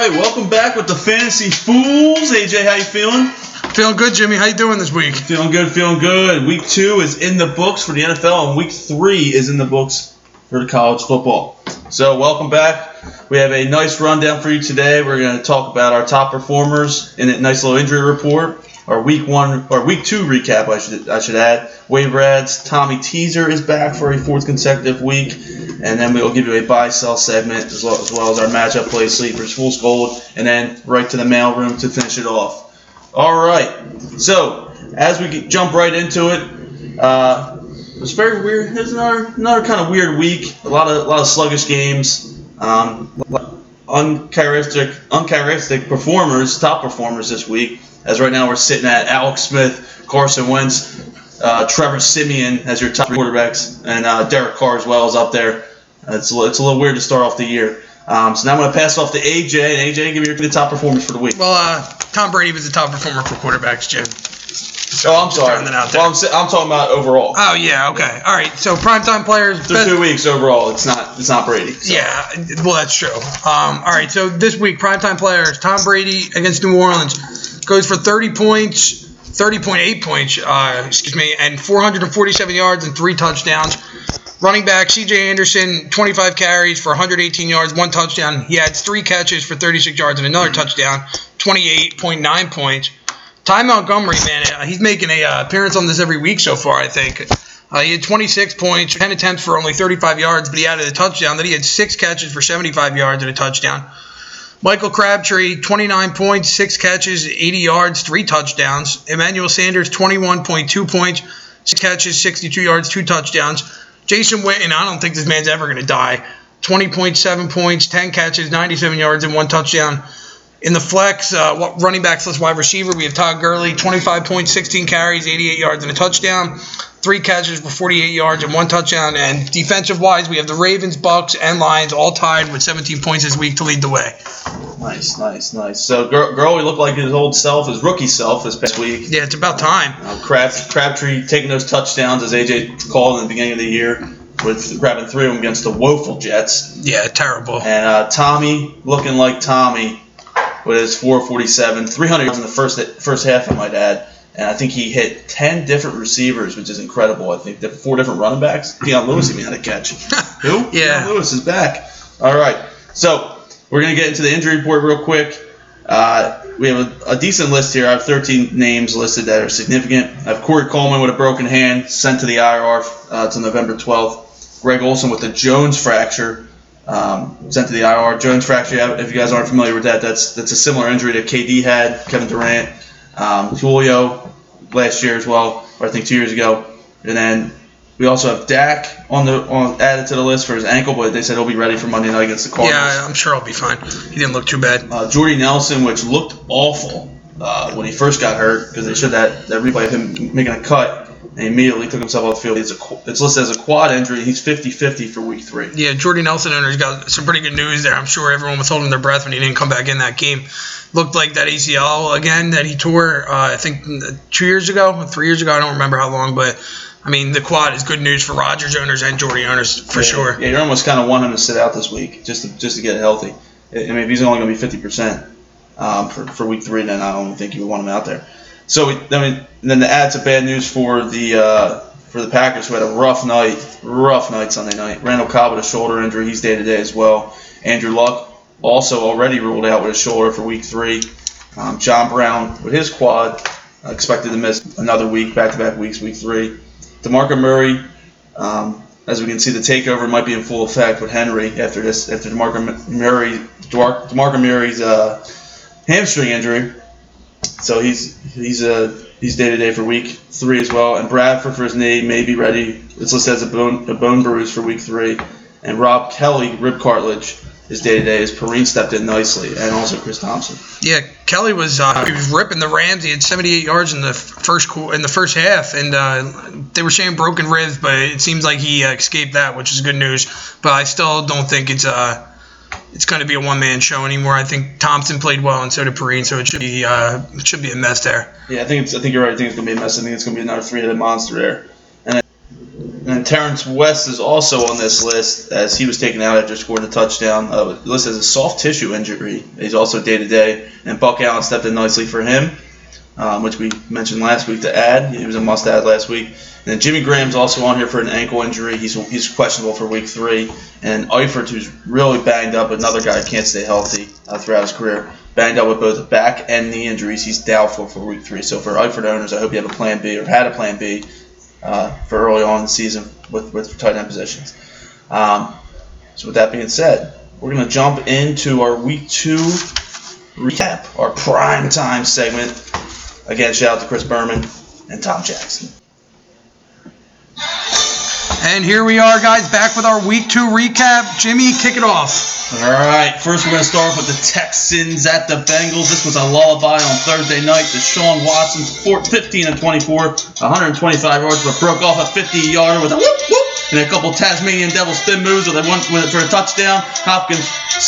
right, welcome back with the Fantasy Fools. AJ, how you feeling? Feeling good, Jimmy. How you doing this week? Feeling good, feeling good. Week 2 is in the books for the NFL, and Week 3 is in the books for the college football. So welcome back. We have a nice rundown for you today. We're going to talk about our top performers in a nice little injury report. Our Week 2 recap, I should add. Waiver ads. Tommy Teaser is back for a 4th consecutive week. And then we'll give you a buy-sell segment as well as our matchup play, sleepers, fool's gold, and then right to the mailroom to finish it off. All right. So as we jump right into it, it's very weird. There's another kind of weird week. A lot of sluggish games. Uncharacteristic performers, top performers this week. As right now we're sitting at Alex Smith, Carson Wentz, Trevor Siemian as your top quarterbacks, and Derek Carr as well is up there. It's a little weird to start off the year. So now I'm going to pass it off to AJ. And AJ, give me the top performers for the week. Well, Tom Brady was the top performer for quarterbacks, Jim. So I'm sorry. Well, I'm talking about overall. Oh yeah, okay, all right. So primetime players. Through 2 weeks overall, it's not Brady. So. Yeah, well that's true. All right, so this week primetime players: Tom Brady against New Orleans goes for 30.8 points, and 447 yards and 3 touchdowns. Running back C.J. Anderson, 25 carries for 118 yards, 1 touchdown. He had 3 catches for 36 yards and another touchdown, 28.9 points. Ty Montgomery, man, he's making a appearance on this every week so far, I think. He had 26 points, 10 attempts for only 35 yards, but he added a touchdown. Then he had 6 catches for 75 yards and a touchdown. Michael Crabtree, 29 points, 6 catches, 80 yards, 3 touchdowns. Emmanuel Sanders, 21.2 points, 6 catches, 62 yards, 2 touchdowns. Jason Witten, I don't think this man's ever going to die. 20.7 points, 10 catches, 97 yards, and 1 touchdown. In the flex, running back / wide receiver, we have Todd Gurley, 25 points, 16 carries, 88 yards, and a touchdown. 3 catches for 48 yards and 1 touchdown. And defensive-wise, we have the Ravens, Bucks, and Lions all tied with 17 points this week to lead the way. Nice. So Gurley looked like his old self, his rookie self this past week. Yeah, it's about time. Crabtree taking those touchdowns, as AJ called in the beginning of the year, with grabbing 3 of them against the woeful Jets. Yeah, terrible. And Tommy looking like Tommy with his 447, 300 yards in the first half, I might add. And I think he hit 10 different receivers, which is incredible. I think 4 different running backs. Deion Lewis even had a catch. Who? Yeah. Deion Lewis is back. All right. So we're going to get into the injury report real quick. We have a decent list here. I have 13 names listed that are significant. I have Corey Coleman with a broken hand, sent to the IR to November 12th. Greg Olsen with a Jones fracture, sent to the IR. Jones fracture, if you guys aren't familiar with that, that's a similar injury that KD had, Kevin Durant. Julio last year as well, or I think 2 years ago. And then we also have Dak added to the list for his ankle, but they said he'll be ready for Monday night against the Cardinals. Yeah, I'm sure he'll be fine. He didn't look too bad. Jordy Nelson, which looked awful when he first got hurt, because they showed that replay of him making a cut, and he immediately took himself off the field. It's listed as a quad injury. He's 50-50 for Week 3. Yeah, Jordy Nelson owners got some pretty good news there. I'm sure everyone was holding their breath when he didn't come back in that game. Looked like that ACL again that he tore, I think 3 years ago. I don't remember how long, but I mean the quad is good news for Rodgers owners and Jordy owners for sure. Yeah, you almost kind of want him to sit out this week just to get healthy. I mean, if he's only going to be 50% for Week 3, then I don't think you would want him out there. So then to add some bad news for the Packers, who had a rough night Sunday night. Randall Cobb with a shoulder injury, he's day to day as well. Andrew Luck also already ruled out with his shoulder for Week 3. John Brown with his quad expected to miss another week, back-to-back weeks, Week 3. DeMarco Murray, as we can see, the takeover might be in full effect with Henry after DeMarco Murray's hamstring injury. So he's day-to-day for Week 3 as well. And Bradford for his knee may be ready. It's listed as a bone bruise for Week 3. And Rob Kelly, rib cartilage, is day-to-day as Perrine stepped in nicely, and also Chris Thompson. Yeah, Kelly was he was ripping the Rams. He had 78 yards in the first half, and they were saying broken ribs, but it seems like he escaped that, which is good news. But I still don't think it's going to be a one-man show anymore. I think Thompson played well, and so did Perrine, so it should be a mess there. Yeah, I think you're right. I think it's going to be a mess. I think it's going to be another 3-headed monster there. And then Terrence West is also on this list as he was taken out after scoring a touchdown. Listed as a soft tissue injury. He's also day-to-day. And Buck Allen stepped in nicely for him, which we mentioned last week to add. He was a must-add last week. And then Jimmy Graham's also on here for an ankle injury. He's questionable for week 3. And Eifert, who's really banged up, another guy who can't stay healthy throughout his career, banged up with both back and knee injuries. He's doubtful for week 3. So for Eifert owners, I hope you have a plan B or had a plan B for early on in the season with tight end positions. So with that being said, we're going to jump into our week 2 recap, our prime time segment. Again, shout out to Chris Berman and Tom Jackson. And here we are, guys, back with our week 2 recap. Jimmy, kick it off. All right, first we're going to start off with the Texans at the Bengals. This was a lullaby on Thursday night. Deshaun Watson, 15 of 24, 125 yards, but broke off a 50-yarder with a whoop, whoop, and a couple Tasmanian devil spin moves with it for a touchdown. Hopkins,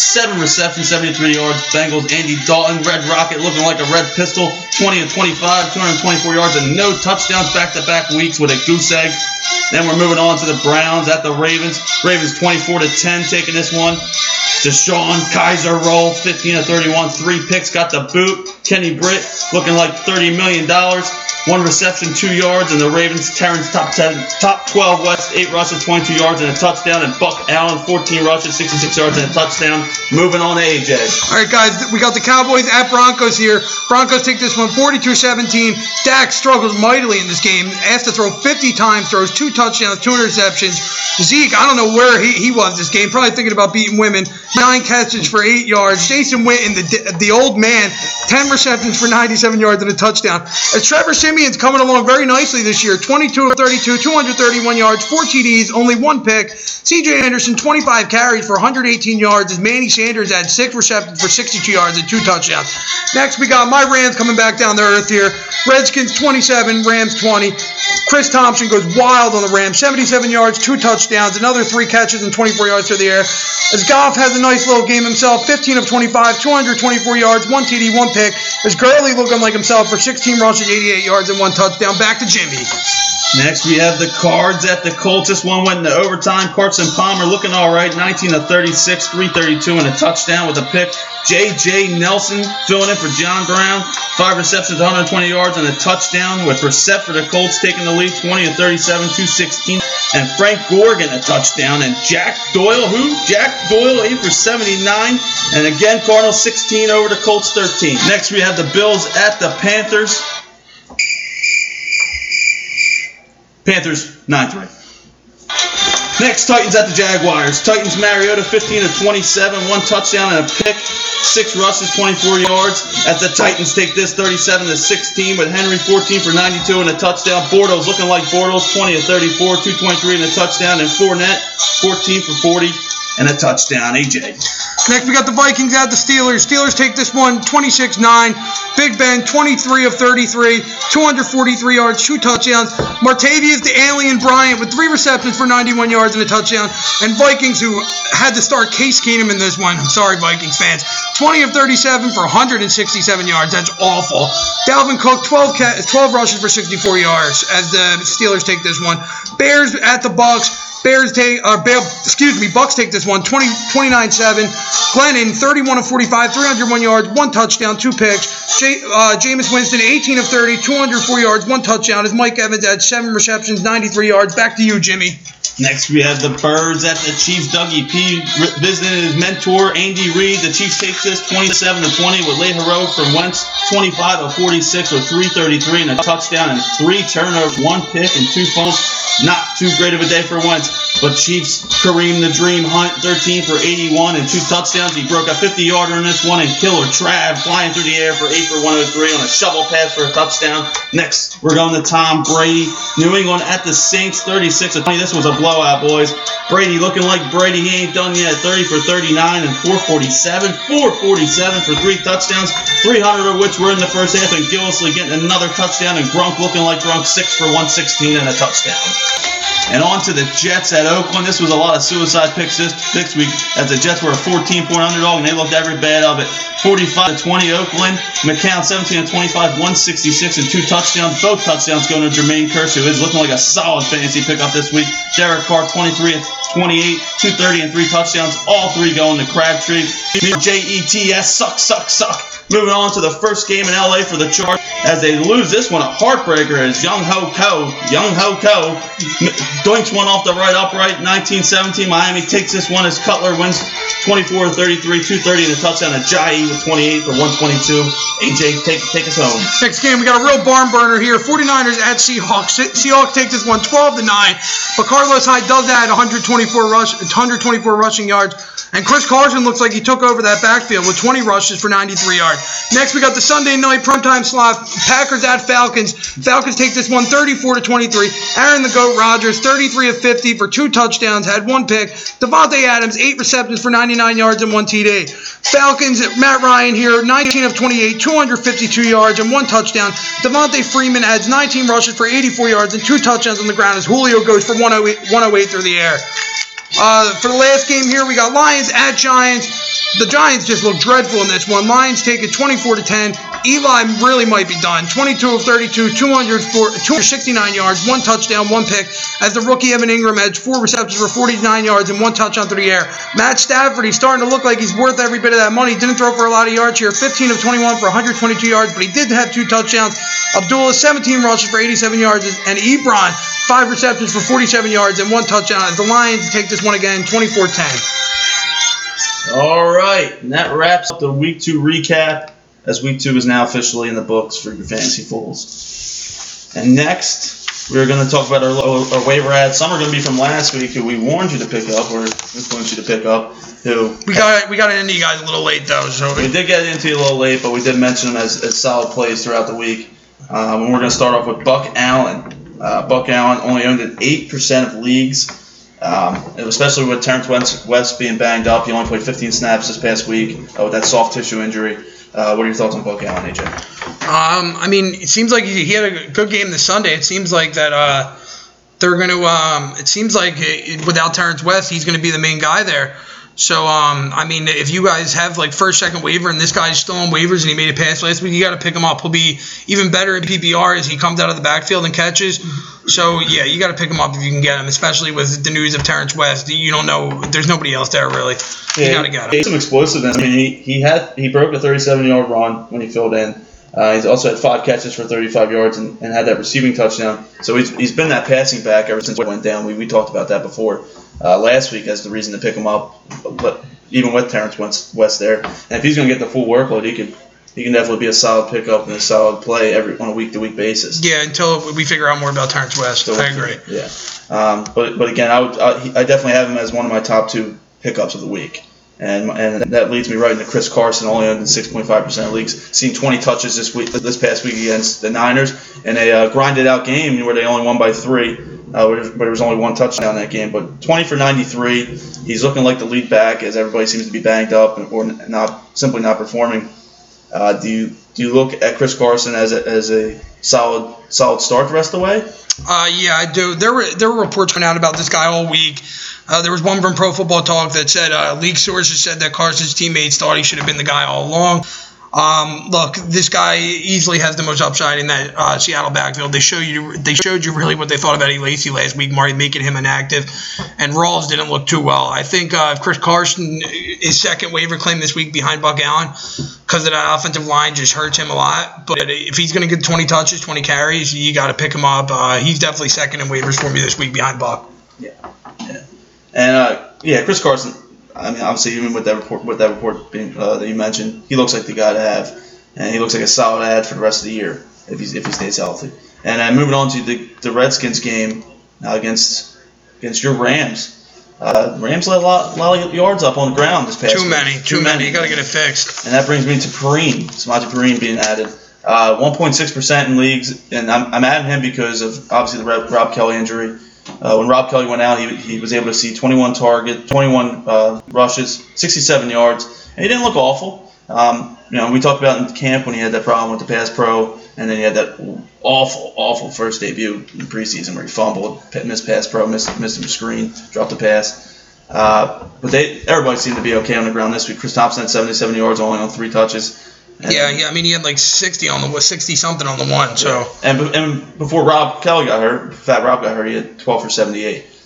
7 receptions, 73 yards. Bengals, Andy Dalton, Red Rocket, looking like a red pistol, 20 of 25, 224 yards, and no touchdowns back-to-back weeks with a goose egg. Then we're moving on to the Browns at the Ravens. Ravens 24-10 taking this one. Deshaun Kaiser roll, 15 of 31, 3 picks, got the boot. Kenny Britt looking like $30 million. 1 reception, 2 yards, and the Ravens, Terrence top 12 West, 8 rushes, 22 yards, and a touchdown. And Buck Allen, 14 rushes, 66 yards, and a touchdown. Moving on to AJ. All right, guys, we got the Cowboys at Broncos here. Broncos take this one 42-17. Dak struggles mightily in this game. Asked to throw 50 times, throws 2 touchdowns, 2 interceptions. Zeke, I don't know where he was this game, probably thinking about beating women. 9 catches for 8 yards. Jason Witten, the old man, 10 receptions for 97 yards and a touchdown. As Trevor Simeon's coming along very nicely this year, 22 of 32, 231 yards, 4 TDs, only 1 pick. C.J. Anderson, 25 carries for 118 yards, as Manny Sanders had 6 receptions for 62 yards and 2 touchdowns. Next, we got my Rams coming back down to earth here. Redskins 27, Rams 20. Chris Thompson goes wild on the Rams, 77 yards, 2 touchdowns, another 3 catches and 24 yards through the air. As Goff has a nice little game himself, 15 of 25, 224 yards, 1 TD, 1 pick. As Gurley looking like himself for 16 rushes, 88 yards, and 1 touchdown. Back to Jimmy. Next, we have the Cards at the Colts. This one went into overtime. Carson Palmer looking all right, 19 of 36, 332, and a touchdown with a pick. J.J. Nelson filling in for John Brown, 5 receptions, 120 yards, and a touchdown, with Brissett for the Colts taking the lead, 20 of 37, 216, and Frank Gore getting a touchdown. And Jack Doyle, 8 for 79, and again, Cardinals 16 over the Colts 13. Next, we have the Bills at the Panthers. Panthers 9-3. Next, Titans at the Jaguars. Titans, Mariota, 15 of 27, 1 touchdown and a pick, 6 rushes, 24 yards. As the Titans take this 37-16 with Henry 14 for 92 and a touchdown. Bortles looking like Bortles, 20 of 34, 223 and a touchdown. And Fournette, 14 for 40 and a touchdown. AJ. Next, we got the Vikings at the Steelers. Steelers take this one 26-9. Big Ben, 23 of 33, 243 yards, 2 touchdowns. Martavius, the alien Bryant, with 3 receptions for 91 yards and a touchdown. And Vikings, who had to start Case Keenum in this one. I'm sorry, Vikings fans. 20 of 37 for 167 yards. That's awful. Dalvin Cook, 12 rushes for 64 yards as the Steelers take this one. Bears at the Bucks. Bucks take this one, 29-7. Glennon, 31 of 45, 301 yards, 1 touchdown, 2 picks. Jameis Winston, 18 of 30, 204 yards, 1 touchdown. As Mike Evans had 7 receptions, 93 yards. Back to you, Jimmy. Next, we have the Birds at the Chiefs. Dougie P visiting his mentor, Andy Reid. The Chiefs take this 27-20 with late heroic from Wentz, 25 of 46 with 333 and a touchdown and 3 turnovers, 1 pick and 2 fumbles. Not too great of a day for Wentz, but Chiefs Kareem the Dream Hunt, 13 for 81 and 2 touchdowns. He broke a 50-yarder in this one, and Killer Trav flying through the air for 8 for 103 on a shovel pass for a touchdown. Next, we're going to Tom Brady. New England at the Saints, 36-20. This was a blowout, boys. Brady looking like Brady. He ain't done yet. 30 for 39 and 447 for 3 touchdowns, 300 of which were in the first half, and Gillisley getting another touchdown, and Gronk looking like Gronk, 6 for 116 and a touchdown. And on to the Jets at Oakland. This was a lot of suicide picks this week, as the Jets were a 14-point underdog, and they looked every bit of it. 45-20 Oakland. McCown 17-25, 166 and 2 touchdowns. Both touchdowns going to Jermaine Kearse, who is looking like a solid fantasy pickup this week. Derek Derek Carr, 23 and 28, 230 and 3 touchdowns. All 3 going to Crabtree. Jets suck. Moving on to the first game in LA for the Chargers as they lose this one. A heartbreaker as Young Ho Ko doinks one off the right upright. 19-17. Miami takes this one as Cutler wins 24-33, 230 and a touchdown. Ajayi with 28 for 122. AJ, take us home. Next game, we got a real barn burner here. 49ers at Seahawks. Seahawks take this one 12-9. But Carlos Hyde does add 124 rushing yards. And Chris Carson looks like he took over that backfield with 20 rushes for 93 yards. Next, we got the Sunday night primetime slot. Packers at Falcons. Falcons take this one 34-23. Aaron the Goat Rodgers, 33 of 50 for 2 touchdowns, had 1 pick. Devontae Adams, 8 receptions for 99 yards and 1 TD. Falcons, Matt Ryan here, 19 of 28, 252 yards and 1 touchdown. Devontae Freeman adds 19 rushes for 84 yards and 2 touchdowns on the ground as Julio goes for 108 through the air. For the last game here, we got Lions at Giants. The Giants just look dreadful in this one. Lions take it 24-10. Eli really might be done. 22 of 32, 269 yards, 1 touchdown, 1 pick. As the rookie Evan Ingram had 4 receptions for 49 yards and 1 touchdown through the air. Matt Stafford, he's starting to look like he's worth every bit of that money. Didn't throw for a lot of yards here. 15 of 21 for 122 yards, but he did have 2 touchdowns. Abdullah, 17 rushes for 87 yards, and Ebron, 5 receptions for 47 yards and 1 touchdown. As the Lions take this one again, 24-10. All right, and that wraps up the Week 2 recap, as Week 2 is now officially in the books for your fantasy fools. And next, we're going to talk about our waiver ads. Some are going to be from last week, who we warned you to pick up, or influenced you to pick up. We got it into you guys a little late, though. So we did get into you a little late, but we did mention them as solid plays throughout the week. And we're going to start off with Buck Allen. Buck Allen only owned in 8% of leagues. Especially with Terrence West being banged up. He only played 15 snaps this past week with that soft tissue injury. What are your thoughts on Buck Allen, AJ? I mean, it seems like he had a good game this Sunday. It seems like that they're going to it seems like without Terrence West, he's going to be the main guy there. So, I mean, if you guys have like first, second waiver and this guy's still on waivers and he made a pass last week, you got to pick him up. He'll be even better in PPR as he comes out of the backfield and catches. So, yeah, you got to pick him up if you can get him, especially with the news of Terrence West. You don't know. There's nobody else there, really. You got to get him. He's some explosiveness. I mean, he broke a 37-yard run when he filled in. He's also had 5 catches for 35 yards and had that receiving touchdown. So he's been that passing back ever since he went down. We talked about that before last week as the reason to pick him up. But even with Terrence West there, and if he's going to get the full workload, he can definitely be a solid pickup and a solid play on a week-to-week basis. Yeah, until we figure out more about Terrence West. So, I agree. Yeah, but again, I definitely have him as one of my top 2 pickups of the week. And that leads me right into Chris Carson, only owned in 6.5% of leagues. Seen 20 touches this past week against the Niners in a grinded-out game where they only won by 3, where there was only 1 touchdown in that game. But 20 for 93, he's looking like the lead back as everybody seems to be banged up or simply not performing. Do you look at Chris Carson as a solid start the rest of the way? Yeah, I do. There were reports coming out about this guy all week. There was one from Pro Football Talk that said league sources said that Carson's teammates thought he should have been the guy all along. Look, this guy easily has the most upside in that Seattle backfield. They showed you really what they thought about E. Lacy last week, making him inactive, and Rawls didn't look too well. I think Chris Carson is second waiver claim this week behind Buck Allen because of that offensive line just hurts him a lot. But if he's going to get 20 touches, 20 carries, you got to pick him up. He's definitely second in waivers for me this week behind Buck. Yeah. And Chris Carson. I mean, obviously, even with that report being, that you mentioned, he looks like the guy to have, and he looks like a solid ad for the rest of the year if he stays healthy. And moving on to the Redskins game against your Rams. Rams let a lot of yards up on the ground this past week. Too many. You got to get it fixed. And that brings me to Samaje Perine being added. 1.6% in leagues, and I'm adding him because of obviously the Rob Kelly injury. When Rob Kelly went out, he was able to see 21 rushes, 67 yards, and he didn't look awful. We talked about in camp when he had that problem with the pass pro, and then he had that awful first debut in the preseason where he fumbled, missed pass pro, missed him screen, dropped the pass. But everybody seemed to be okay on the ground this week. Chris Thompson had 77 yards only on 3 touches. I mean, he had like 60-something on the one. So and before Rob Kelly got hurt, Fat Rob got hurt, he had 12 for 78.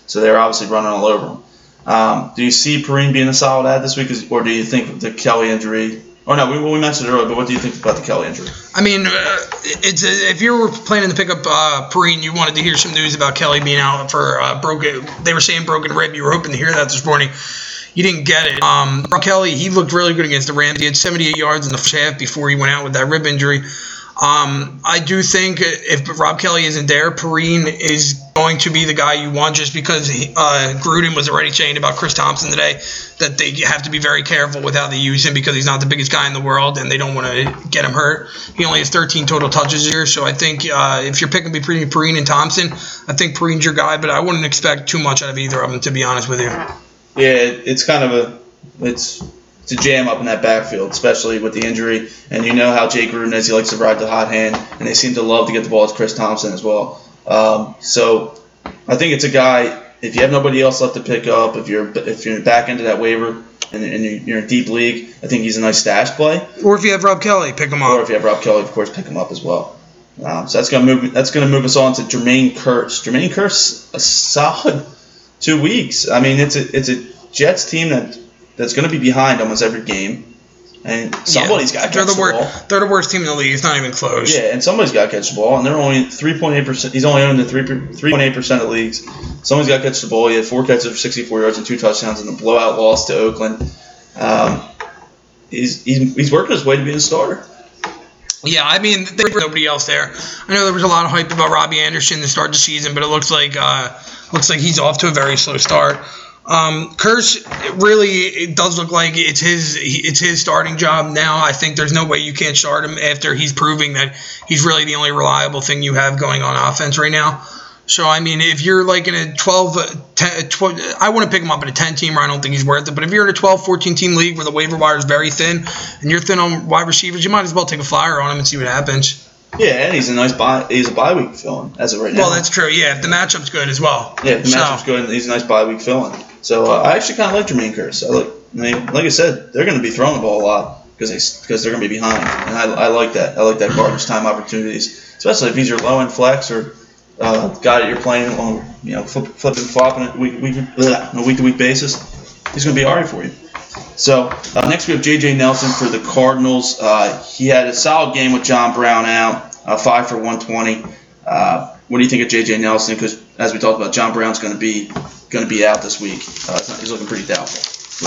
So they're obviously running all over him. Do you see Perine being a solid add this week, or do you think the Kelly injury? Oh no, we mentioned it earlier, but what do you think about the Kelly injury? I mean, if you were planning to pick up Perine, you wanted to hear some news about Kelly being out for broken. They were saying broken rib. You were hoping to hear that this morning. You didn't get it. Rob Kelly, he looked really good against the Rams. He had 78 yards in the first half before he went out with that rib injury. I do think if Rob Kelly isn't there, Perine is going to be the guy you want, just because Gruden was already saying about Chris Thompson today that they have to be very careful with how they use him because he's not the biggest guy in the world and they don't want to get him hurt. He only has 13 total touches here, so I think if you're picking between Perine and Thompson, I think Perine's your guy, but I wouldn't expect too much out of either of them, to be honest with you. Yeah, it's kind of it's a jam up in that backfield, especially with the injury. And you know how Jay Gruden is; he likes to ride the hot hand, and they seem to love to get the ball to Chris Thompson as well. So I think it's a guy. If you have nobody else left to pick up, if you're back into that waiver and you're in a deep league, I think he's a nice stash play. Or if you have Rob Kelly, pick him up. Or if you have Rob Kelly, of course, pick him up as well. So that's gonna move us on to Jermaine Kearse. Jermaine Kearse, a solid 2 weeks. I mean, it's a Jets team that's going to be behind almost every game, and somebody's got to catch the ball. They're the worst team in the league. It's not even close. Yeah, and somebody's got to catch the ball, and they're only 3.8%. He's only owned in 3.8% of leagues. Somebody's got to catch the ball. He had 4 catches for 64 yards and 2 touchdowns in the blowout loss to Oakland. He's working his way to being a starter. Yeah, I mean, there's nobody else there. I know there was a lot of hype about Robbie Anderson to start the season, but it looks like he's off to a very slow start. Kearse, it does look like it's his starting job now. I think there's no way you can't start him after he's proving that he's really the only reliable thing you have going on offense right now. So, I mean, if you're like in a 12, I want to pick him up in a 10-team where I don't think he's worth it. But if you're in a 12, 14-team league where the waiver wire is very thin and you're thin on wide receivers, you might as well take a flyer on him and see what happens. Yeah, and he's a bye week fill-in as of right now. Well, that's true. Yeah, if the matchup's good as well. Yeah, if the matchup's good, he's a nice bye week fill-in. So I actually kind of like Jermaine Kearse. Like I said, they're going to be throwing the ball a lot because they're going to be behind, and I like that. I like that garbage time opportunities, especially if he's your low end flex or guy that you're playing on, flipping flopping on a week to week basis. He's going to be alright for you. So next we have J.J. Nelson for the Cardinals. He had a solid game with John Brown out, 5 for 120. What do you think of J.J. Nelson? Because as we talked about, John Brown's going to be out this week. He's looking pretty doubtful.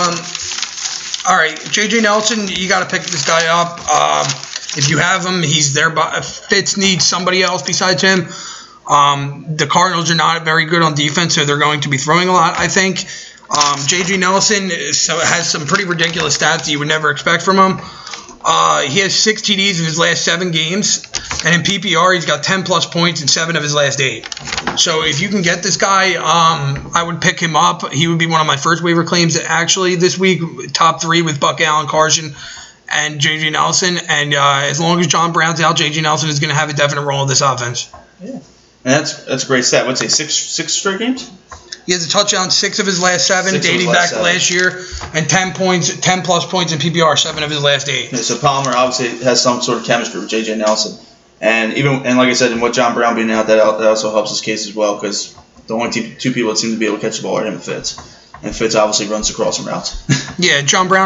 All right, J.J. Nelson, you got to pick this guy up. If you have him, he's there. But Fitz needs somebody else besides him. The Cardinals are not very good on defense, so they're going to be throwing a lot, I think. J.J. Nelson has some pretty ridiculous stats that you would never expect from him. He has 6 TDs in his last 7 games, and in PPR, he's got 10-plus points in 7 of his last 8. So if you can get this guy, I would pick him up. He would be one of my first waiver claims actually this week, top 3 with Buck Allen, Carson, and J.J. Nelson. And as long as John Brown's out, J.J. Nelson is going to have a definite role in this offense. Yeah, and that's a great stat. What's it, 6 straight games? He has a touchdown 6 of his last 7, dating back to last year, and 10-plus points in PPR, 7 of his last 8. Yeah, so Palmer obviously has some sort of chemistry with J.J. Nelson. And like I said, and with John Brown being out, that also helps his case as well, because the only 2 people that seem to be able to catch the ball are him and Fitz. And Fitz obviously runs the crossing routes. Yeah,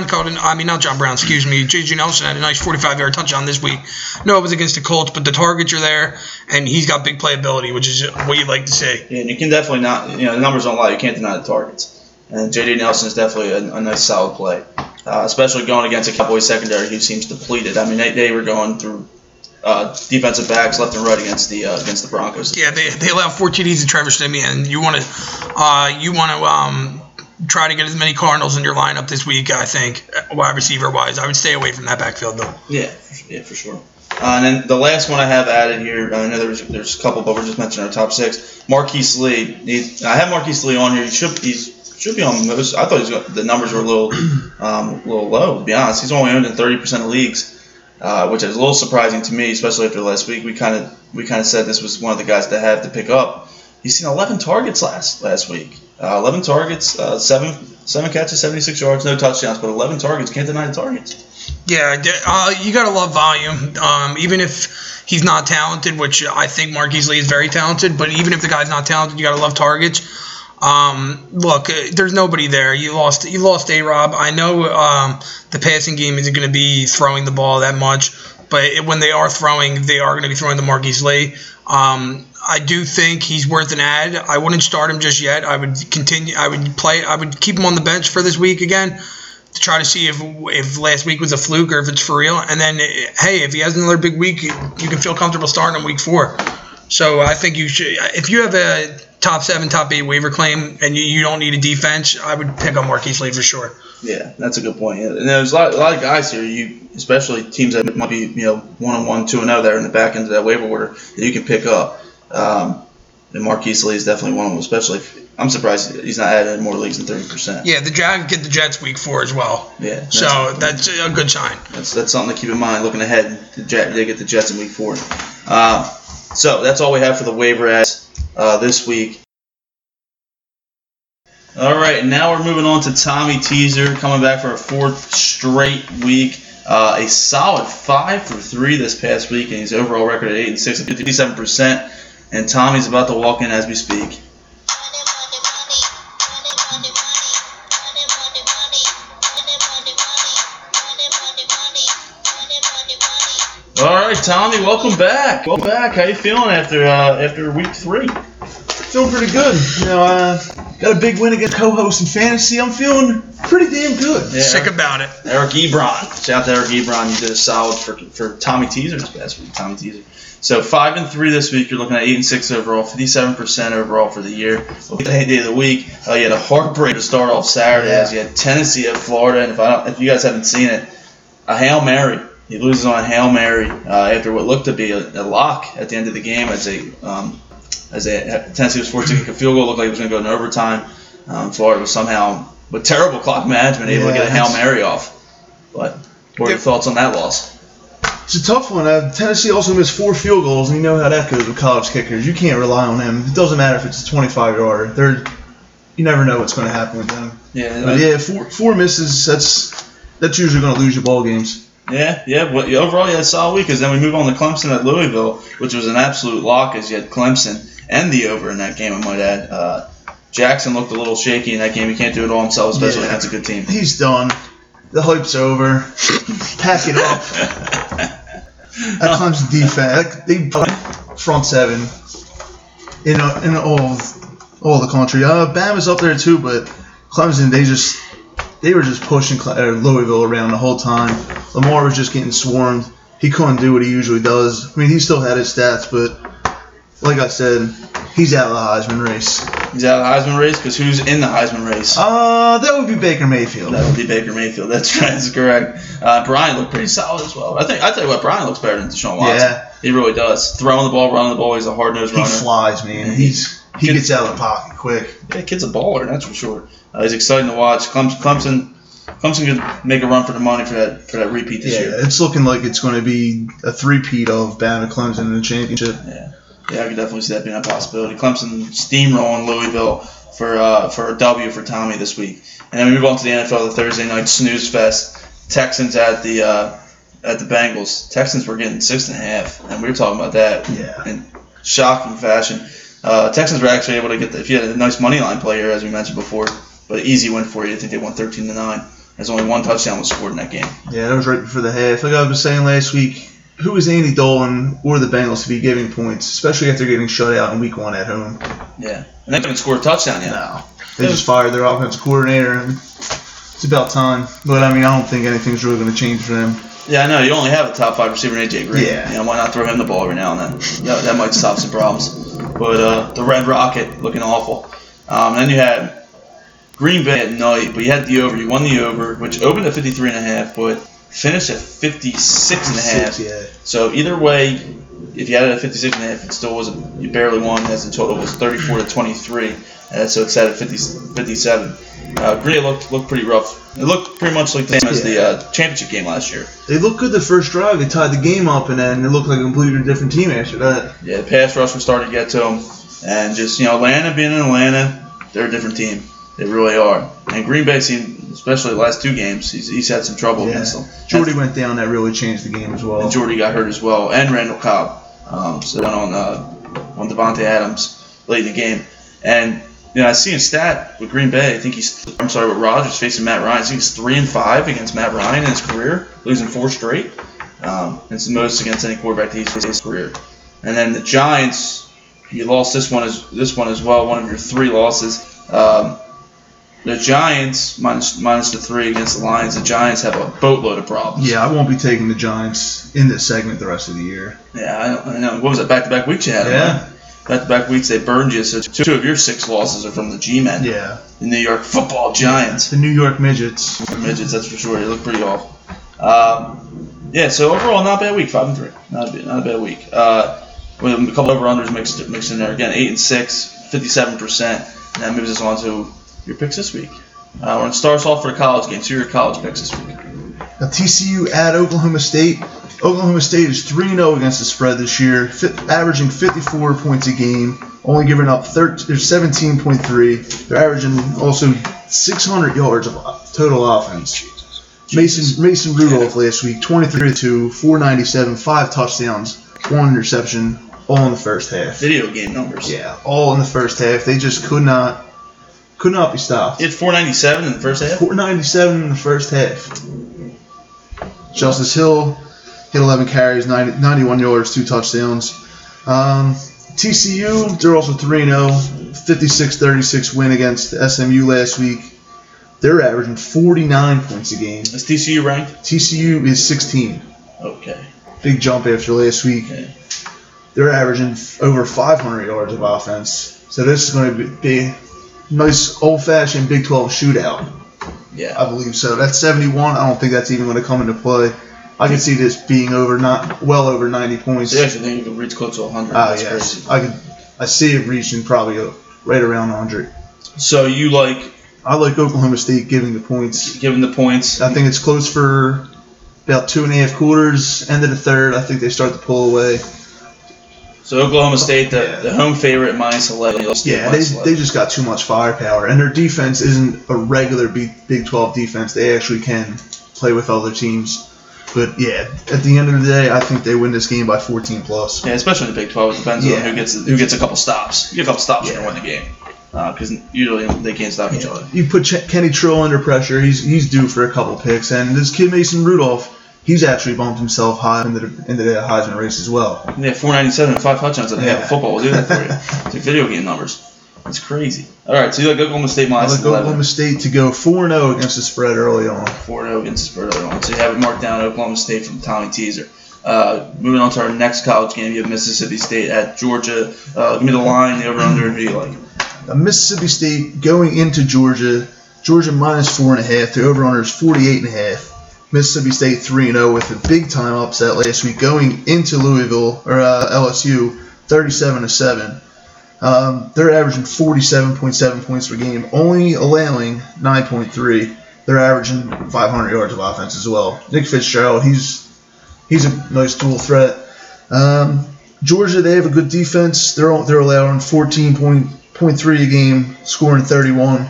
J.J. Nelson had a nice 45-yard touchdown this week. No, it was against the Colts, but the targets are there, and he's got big playability, which is what you'd like to see. Yeah, and you can definitely not, the numbers don't lie. You can't deny the targets. And J.J. Nelson is definitely a nice, solid play, especially going against a Cowboys secondary who seems depleted. I mean, they were going through defensive backs left and right against the Broncos. Yeah, they allowed 4 TDs to Trevor Siemian, and you want to try to get as many Cardinals in your lineup this week, I think, wide receiver wise. I would stay away from that backfield though. Yeah, for sure. And then the last one I have added here, I know there's a couple, but we're just mentioning our top 6. Marquise Lee. I have Marquise Lee on here. He should be on most. I thought the numbers were a little low, to be honest. He's only owned in 30% of leagues, which is a little surprising to me, especially after last week. We kind of said this was one of the guys to have to pick up. He's seen 11 targets last week. 11 targets, 7 catches, 76 yards, no touchdowns, but 11 targets. Can't deny the targets. Yeah, you got to love volume. Even if he's not talented, which I think Marquise Lee is very talented, but even if the guy's not talented, you got to love targets. Look, there's nobody there. You lost A-Rob. I know the passing game isn't going to be throwing the ball that much, but when they are throwing, they are going to be throwing to Marquise Lee. I do think he's worth an add. I wouldn't start him just yet. I would continue. I would keep him on the bench for this week again to try to see if last week was a fluke or if it's for real. And then, hey, if he has another big week, you can feel comfortable starting him week 4. So I think you should. If you have a top 7, top 8 waiver claim and you don't need a defense, I would pick up Marquise Lee for sure. Yeah, that's a good point. Yeah. And there's a lot of guys here, especially teams that might be 1-1, 2-0 there in the back end of that waiver order that you can pick up. And Marquise Lee is definitely one of them, especially I'm surprised he's not added in more leagues than 30%. Yeah, the Jags get the Jets week 4 as well. Yeah. That's a good sign. That's something to keep in mind looking ahead. They get the Jets in week 4. So that's all we have for the waiver ads this week. All right, and now we're moving on to Tommy Teaser, coming back for a 4th straight week. A solid 5 for 3 this past week, and his overall record at 8-6 at 57%. And Tommy's about to walk in as we speak. All right, Tommy, welcome back. Welcome back. How you feeling after week 3? Feeling pretty good. Got a big win against co-host in fantasy. I'm feeling pretty damn good. Yeah, sick about it. Eric Ebron. Shout out to Eric Ebron. You did a solid for Tommy Teaser this past week. Tommy Teaser. So 5-3 this week. You're looking at 8-6 overall, 57% overall for the year. The day of the week, you had a heartbreaker to start off Saturday as you had Tennessee at Florida. And if you guys haven't seen it, a Hail Mary. He loses on a Hail Mary after what looked to be a lock at the end of the game as Tennessee was forced to kick a field goal. It looked like it was going to go in overtime. Florida was somehow, with terrible clock management, able to get a Hail Mary off. But what are your thoughts on that loss? It's a tough one. Tennessee also missed 4 field goals, and you know how that goes with college kickers. You can't rely on them. It doesn't matter if it's a 25-yarder. You never know what's going to happen with them. Yeah, but 4 misses. That's usually going to lose you ball games. Yeah. Well, overall, you had a solid week, because then we move on to Clemson at Louisville, which was an absolute lock, as you had Clemson and the over in that game, I might add. Jackson looked a little shaky in that game. He can't do it all himself, especially against a good team. He's done. The hype's over. Pack it up. That Clemson defense, they front 7 in all the country. Bama's up there too, but Clemson, they were just pushing Louisville around the whole time. Lamar was just getting swarmed. He couldn't do what he usually does. I mean, he still had his stats, but like I said, he's out of the Heisman race. He's out of the Heisman race because who's in the Heisman race? That would be Baker Mayfield. That would be Baker Mayfield. That's right. That's correct. Brian looked pretty solid as well. I tell you what, Brian looks better than Deshaun Watson. Yeah, he really does. Throwing the ball, running the ball. He's a hard-nosed runner. He flies, man. He gets out of the pocket quick. Yeah, kid's a baller. That's for sure. He's exciting to watch. Clemson could make a run for the money for that repeat this year. Yeah, it's looking like it's going to be a three-peat of Bama Clemson in the championship. Yeah, I could definitely see that being a possibility. Clemson steamrolling Louisville for a W for Tommy this week. And then we move on to the NFL, the Thursday night snooze fest. Texans at the Bengals. Texans were getting 6.5, and we were talking about that in shocking fashion. Texans were actually able to get if you had a nice money line player, as we mentioned before, but an easy win for you. I think they won 13-9. There's only 1 touchdown was scored in that game. Yeah, that was right before the half. Like I was saying last week, who is Andy Dolan or the Bengals to be giving points, especially after getting shut out in week 1 at home? Yeah, and they haven't scored a touchdown yet. No. They just fired their offensive coordinator, and it's about time. But, I mean, I don't think anything's really going to change for them. Yeah, I know. You only have a top 5 receiver in A.J. Green. Yeah. Why not throw him the ball every now and then? That might stop some problems. But the Red Rocket looking awful. And then you had Green Bay at night, but you had the over. You won the over, which opened at 53.5, but finished at 56.5. Yeah. So either way, if you had it at 56.5, it still wasn't. You barely won, as the total was 34-23. So it's set at 57. Green Bay looked pretty rough. It looked pretty much like the same as the championship game last year. They looked good the first drive. They tied the game up, and then it looked like a completely different team after that. Yeah, the pass rush was starting to get to them. And just, Atlanta being in Atlanta, they're a different team. They really are. And Green Bay, especially the last 2 games, he's had some trouble against them. Jordy went down. That really changed the game as well. And Jordy got hurt as well. And Randall Cobb. So they went on Devontae Adams late in the game. And I see a stat with Green Bay. I think with Rodgers facing Matt Ryan. I think he's 3-5 against Matt Ryan in his career, losing 4 straight. It's the most against any quarterback that he's faced in his career. And then the Giants, you lost this one as well, one of your 3 losses. The Giants, minus the 3 against the Lions, the Giants have a boatload of problems. Yeah, I won't be taking the Giants in this segment the rest of the year. Yeah, I know. What was it, back-to-back weeks you had? Yeah. Right? Back-to-back weeks they burned you, so 2 of your 6 losses are from the G-men. Yeah. The New York Football Giants. The New York Midgets. Midgets, that's for sure. They look pretty awful. So overall, not a bad week, 5-3. Not a bad week. With a couple over-unders mixed in there. Again, 8-6, 57%. And that moves us on to your picks this week. We're going to start us off for the college game. So your college picks this week. Now, TCU at Oklahoma State. Oklahoma State is 3-0 against the spread this year, averaging 54 points a game, only giving up 17.3. They're averaging also 600 yards of total offense. Mason Rudolph last week, 23-2, 497, 5 touchdowns, 1 interception, all in the first half. Video game numbers. Yeah, all in the first half. They just could not be stopped. He had 497 in the first half? 497 in the first half. Justice Hill hit 11 carries, 91 yards, 2 touchdowns. TCU, they're also 3-0, 56-36 win against SMU last week. They're averaging 49 points a game. Is TCU ranked? TCU is 16. Okay. Big jump after last week. Okay. They're averaging over 500 yards of offense. So this is going to be a nice old-fashioned Big 12 shootout. Yeah. I believe so. That's 71. I don't think that's even going to come into play. I can see this being well over 90 points. I actually think you could reach close to 100. Ah, That's yes. crazy. I see it reaching probably right around 100. So you like I like Oklahoma State giving the points. giving the points? I think it's close for about 2.5 quarters. End of the third, I think they start to pull away. So Oklahoma State, the home favorite, minus 11. Yeah, they just got too much firepower. And their defense isn't a regular Big 12 defense. They actually can play with other teams. But, yeah, at the end of the day, I think they win this game by 14 plus. Yeah, especially in the Big 12. It depends on who gets a couple stops. You get a couple stops, you're going to win the game. Because usually they can't stop each other. You put Kenny Trill under pressure, he's due for a couple picks. And this kid, Mason Rudolph, he's actually bumped himself high into the Heisman race as well. Yeah, 497 and 5 touchdowns in half of football will do that for you. It's like video game numbers. That's crazy. All right, so you like Oklahoma State minus 11. Oklahoma State to go 4-0 against the spread early on. 4-0 against the spread early on. So you have it marked down Oklahoma State from Tommy Teaser. Moving on to our next college game, you have Mississippi State at Georgia. Give me the line, the over-under, who do you like? Mississippi State going into Georgia. Georgia minus 4.5. The over-under is 48.5. Mississippi State 3-0 with a big-time upset last week going into Louisville, or LSU, 37-7. They're averaging 47.7 points per game, only allowing 9.3. They're averaging 500 yards of offense as well. Nick Fitzgerald, he's a nice dual threat. Georgia, they have a good defense. They're allowing 14.3 a game, scoring 31.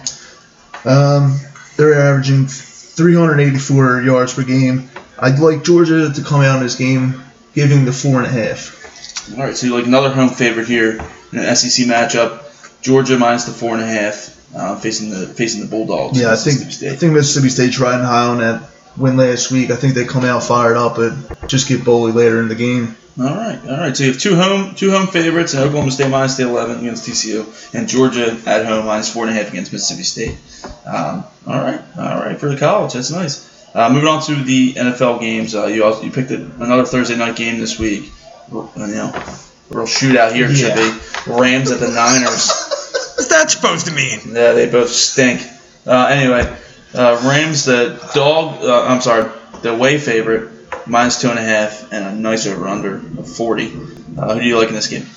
They're averaging 384 yards per game. I'd like Georgia to come out in this game, giving the 4.5. All right, so you like another home favorite here in an SEC matchup. Georgia minus the 4.5, facing the Bulldogs. Yeah, I think Mississippi State's riding high on that win last week. I think they come out fired up, but just get bullied later in the game. All right. So you have two home favorites, and Oklahoma State minus the 11 against TCU, and Georgia at home minus 4.5 against Mississippi State. All right for the college. That's nice. Moving on to the NFL games. You picked another Thursday night game this week. A real shootout here. It should be Rams at the Niners. What's that supposed to mean? Yeah, they both stink. Anyway, Rams the away favorite. Minus 2.5 and a nice over/under of 40. Who do you like in this game?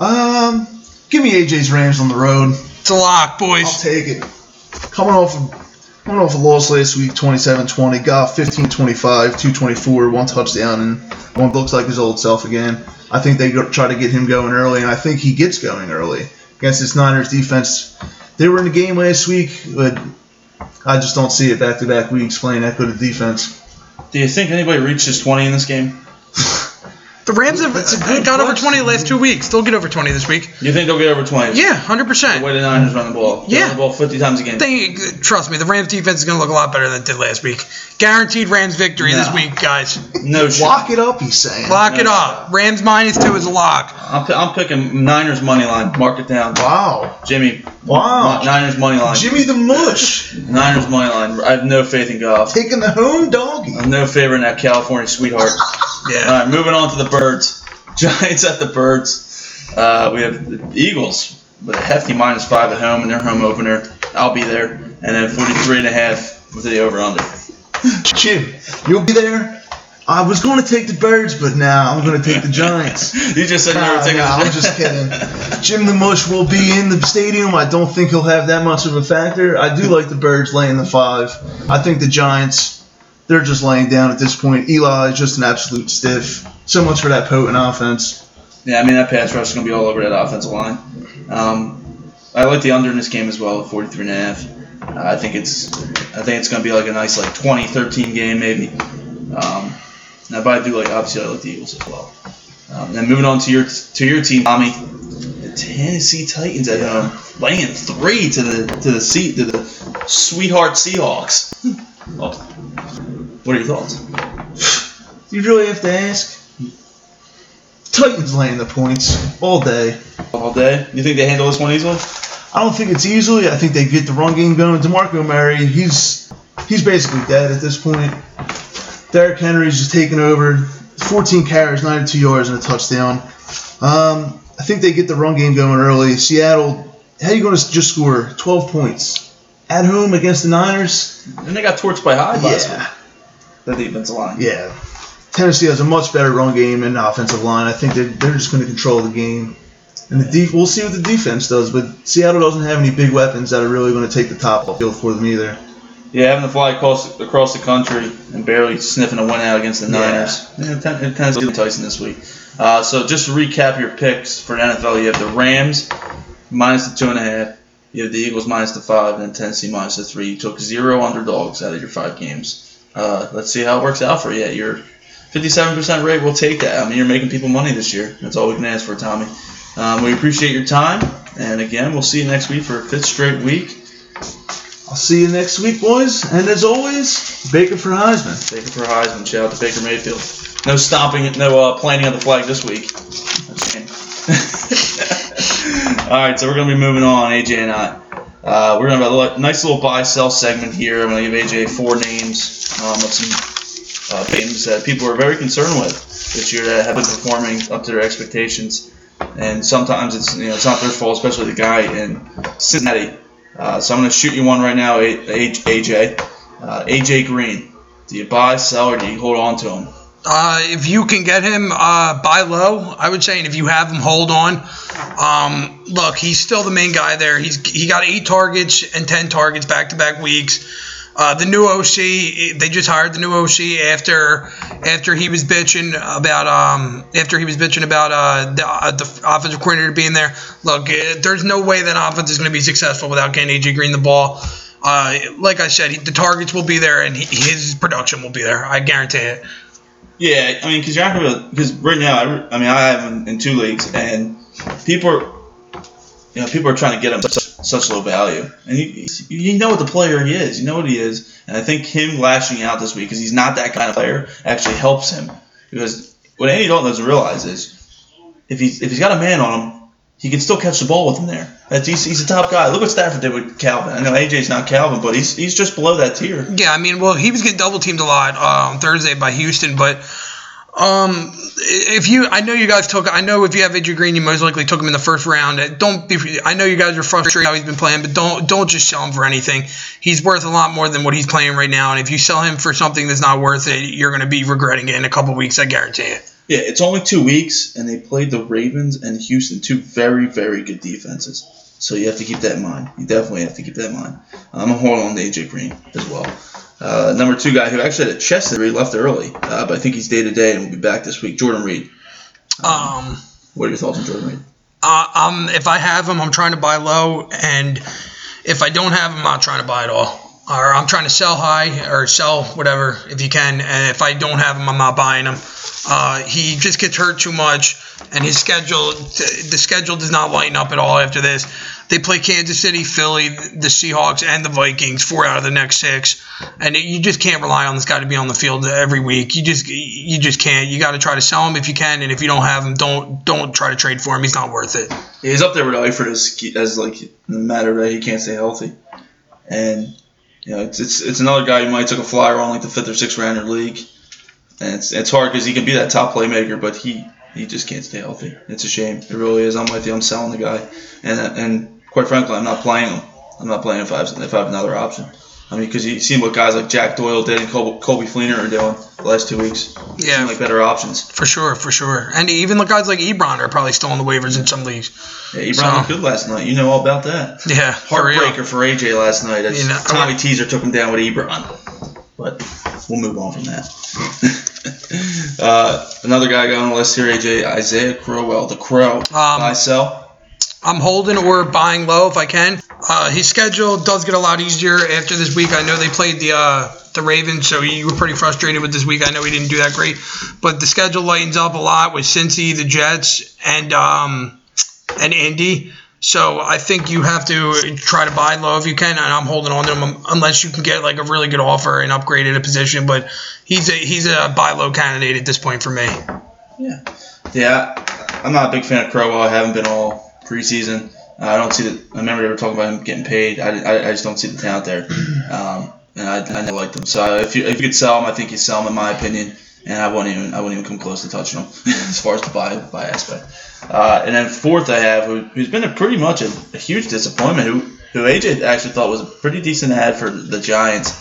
Give me AJ's Rams on the road. It's a lock, boys. I'll take it. Coming off a loss last week, 27-20. Goff 15-25, 224, 1 touchdown, and one looks like his old self again. I think they try to get him going early, and I think he gets going early against this Niners defense. They were in the game last week, but I just don't see it back-to-back weeks playing that good a defense. Do you think anybody reaches 20 in this game? The Rams have got over 20 the last 2 weeks. They'll get over 20 this week. You think they'll get over 20? Yeah, 100%. The way the Niners run the ball. They run the ball 50 times a game. Trust me, the Rams defense is going to look a lot better than it did last week. Guaranteed Rams victory this week, guys. No shit. Lock it up, he's saying. Lock it up. Rams -2 is a lock. I'm picking Niners money line. Mark it down. Wow. Jimmy. Wow. Niners money line. Jimmy the Mush. Niners money line. I have no faith in Goff. Taking the home doggy. I have no favor in that California sweetheart. Yeah. All right, moving on to the Birds. Giants at the Birds. We have the Eagles with a hefty -5 at home in their home opener. I'll be there. And then 43.5 with the over-under. Jim, you'll be there? I was going to take the Birds, but now I'm going to take the Giants. You just said you were taking the I'm just kidding. Jim the Mush will be in the stadium. I don't think he'll have that much of a factor. I do like the Birds laying the 5. I think the Giants, they're just laying down at this point. Eli is just an absolute stiff. So much for that potent offense. Yeah, I mean, that pass rush is going to be all over that offensive line. I like the under in this game as well at 43.5. I think it's going to be like a nice 20-13 game maybe. Now, but I do obviously I like the Eagles as well. Then moving on to your team, Tommy, the Tennessee Titans at home, laying 3 to the sweetheart Seahawks. What are your thoughts? You really have to ask? Titans laying the points all day. All day? You think they handle this one easily? I don't think it's easily. I think they get the run game going. DeMarco Murray, he's basically dead at this point. Derrick Henry's just taking over. 14 carries, 92 yards, and a touchdown. I think they get the run game going early. Seattle, how are you going to just score 12 points? At home against the Niners? And they got torched by Hyde last week. The defensive line. Yeah. Tennessee has a much better run game and offensive line. I think they're just going to control the game. And we'll see what the defense does, but Seattle doesn't have any big weapons that are really going to take the top off the field for them either. Yeah, having to fly across the country and barely sniffing a win out against the Niners. Yeah, Tennessee will be Tyson this week. So just to recap your picks for the NFL, you have the Rams -2.5. You have the Eagles -5, and then Tennessee -3. You took 0 underdogs out of your 5 games. Let's see how it works out for you. Your 57% rate, we'll take that. I mean, you're making people money this year. That's all we can ask for, Tommy. We appreciate your time. And again, we'll see you next week for a 5th straight week. I'll see you next week, boys. And as always, Baker for Heisman. Baker for Heisman. Shout out to Baker Mayfield. No stomping, no planting of the flag this week. All right, so we're going to be moving on, AJ and I. We're going to have a nice little buy-sell segment here. I'm going to give AJ 4 names of some names that people are very concerned with this year that have been performing up to their expectations. And sometimes it's not their fault, especially the guy in Cincinnati. So I'm going to shoot you one right now, AJ. AJ Green. Do you buy, sell, or do you hold on to him? If you can get him, buy low. I would say, and if you have him, hold on. Look, he's still the main guy there. He got 8 targets and 10 targets back-to-back weeks. The new OC, they just hired the new OC after he was bitching about the offensive coordinator being there. Look, there's no way that offense is going to be successful without getting AJ Green the ball. Like I said, the targets will be there and his production will be there. I guarantee it. Yeah, I mean, because right now, I have him in 2 leagues, and people are trying to get him such low value, and you know what the player he is, you know what he is, and I think him lashing out this week because he's not that kind of player actually helps him, because what Andy Dalton doesn't realize is if he's got a man on him, he can still catch the ball with him there. He's a top guy. Look what Stafford did with Calvin. I know AJ's not Calvin, but he's just below that tier. Yeah, I mean, well, he was getting double teamed a lot on Thursday by Houston, but I know you guys I know if you have AJ Green, you most likely took him in the first round. I know you guys are frustrated how he's been playing, but don't just sell him for anything. He's worth a lot more than what he's playing right now, and if you sell him for something that's not worth it, you're going to be regretting it in a couple weeks. I guarantee it. Yeah, it's only 2 weeks, and they played the Ravens and Houston, 2 very, very good defenses. So you have to keep that in mind. You definitely have to keep that in mind. I'm holding on to AJ Green as well. Number 2 guy who actually had a chest injury, left early, but I think he's day-to-day and will be back this week, Jordan Reed. What are your thoughts on Jordan Reed? If I have him, I'm trying to buy low, and if I don't have him, I'm not trying to buy at all. Or I'm trying to sell high or sell whatever if you can, and if I don't have him, I'm not buying him. He just gets hurt too much, and the schedule does not lighten up at all after this. They play Kansas City, Philly, the Seahawks, and the Vikings 4 out of the next 6, and you just can't rely on this guy to be on the field every week. You just can't. You got to try to sell him if you can, and if you don't have him, don't try to trade for him. He's not worth it. He's up there with Eifert as like no matter that he can't stay healthy, and it's another guy who might took a flyer on like the 5th or 6th round in the league, and it's hard because he can be that top playmaker, but he just can't stay healthy. It's a shame. It really is. I'm with you. I'm selling the guy, and quite frankly, I'm not playing him. I'm not playing him if I have another option. I mean, because you see what guys like Jack Doyle did and Colby Fleener are doing the last 2 weeks. Yeah. Seem like better options. For sure. And even the guys like Ebron are probably still on the waivers in some leagues. Yeah, Ebron looked good last night. You know all about that. Yeah. Heartbreaker for AJ last night. Tommy Teaser took him down with Ebron. But we'll move on from that. Another guy got on the list here, AJ, Isaiah Crowell, the Crow. Buy, sell? I'm holding or buying low if I can. His schedule does get a lot easier after this week. I know they played the Ravens, so you were pretty frustrated with this week. I know he didn't do that great, but the schedule lightens up a lot with Cincy, the Jets, and Indy. So I think you have to try to buy low if you can, and I'm holding on to him unless you can get like a really good offer and upgrade at a position. But he's a buy low candidate at this point for me. Yeah. I'm not a big fan of Crowell. I haven't been all preseason. I don't see I remember they were talking about him getting paid. I just don't see the talent there, and I never liked him. So if you could sell him, I think you sell him in my opinion, and I wouldn't even come close to touching him as far as the buy aspect. And then fourth, I have who's been pretty much a huge disappointment. Who AJ actually thought was a pretty decent ad for the Giants.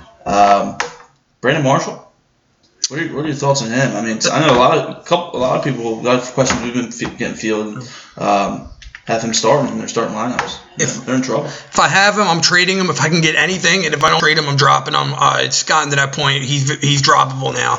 Brandon Marshall. What are your thoughts on him? I mean, I know a lot of people, a lot of questions we've been getting fielded, have him starting in their starting lineups. They're in trouble. If I have him, I'm trading him if I can get anything, and if I don't trade him, I'm dropping him. It's gotten to that point. He's droppable now.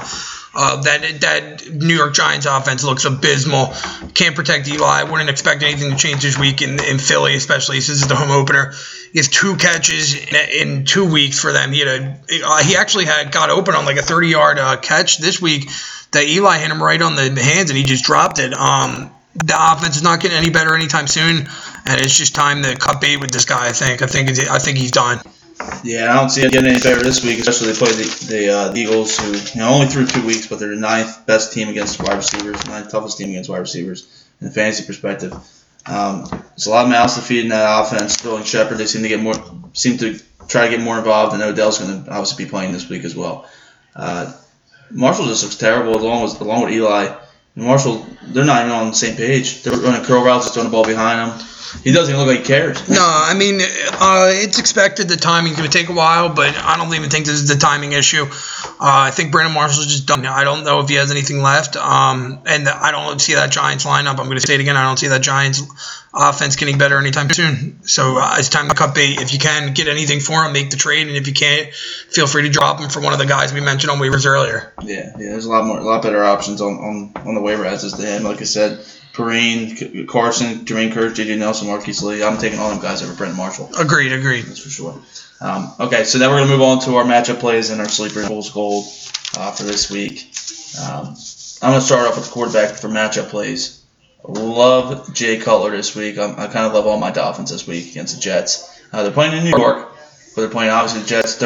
That New York Giants offense looks abysmal. Can't protect Eli. Wouldn't expect anything to change this week in Philly, especially since it's the home opener. He has 2 catches in 2 weeks for them. He actually got open on like a 30-yard catch this week that Eli hit him right on the hands, and he just dropped it. The offense is not getting any better anytime soon, and it's just time to cut bait with this guy. I think he's done. Yeah, I don't see it getting any better this week, especially they play the Eagles, who only through 2 weeks, but they're the 9th best team against wide receivers, 9th toughest team against wide receivers in a fantasy perspective. There's a lot of mouths to feed in that offense. Sterling Shepard, they seem to try to get more involved, and Odell's going to obviously be playing this week as well. Marshall just looks terrible along with Eli. And Marshall, they're not even on the same page. They're running curl routes, just throwing the ball behind him. He doesn't even look like he cares. No, I mean, it's expected the timing's going to take a while, but I don't even think this is the timing issue. I think Brandon Marshall's just done. I don't know if he has anything left, and I don't see that Giants lineup. I'm going to say it again. I don't see that Giants offense getting better anytime soon. So it's time to cut bait. If you can get anything for him, make the trade, and if you can't, feel free to drop him for one of the guys we mentioned on waivers earlier. Yeah. There's a lot better options on the waiver as is to him. Like I said, Perrine, Carson, Jermaine Kearse, J.J. Nelson, Marquise Lee. I'm taking all them guys over Brandon Marshall. Agreed. That's for sure. Okay, so now we're going to move on to our matchup plays and our sleeper Bulls Gold for this week. I'm going to start off with the quarterback for matchup plays. Love Jay Cutler this week. I kind of love all my Dolphins this week against the Jets. They're playing in New York, but they're playing obviously the Jets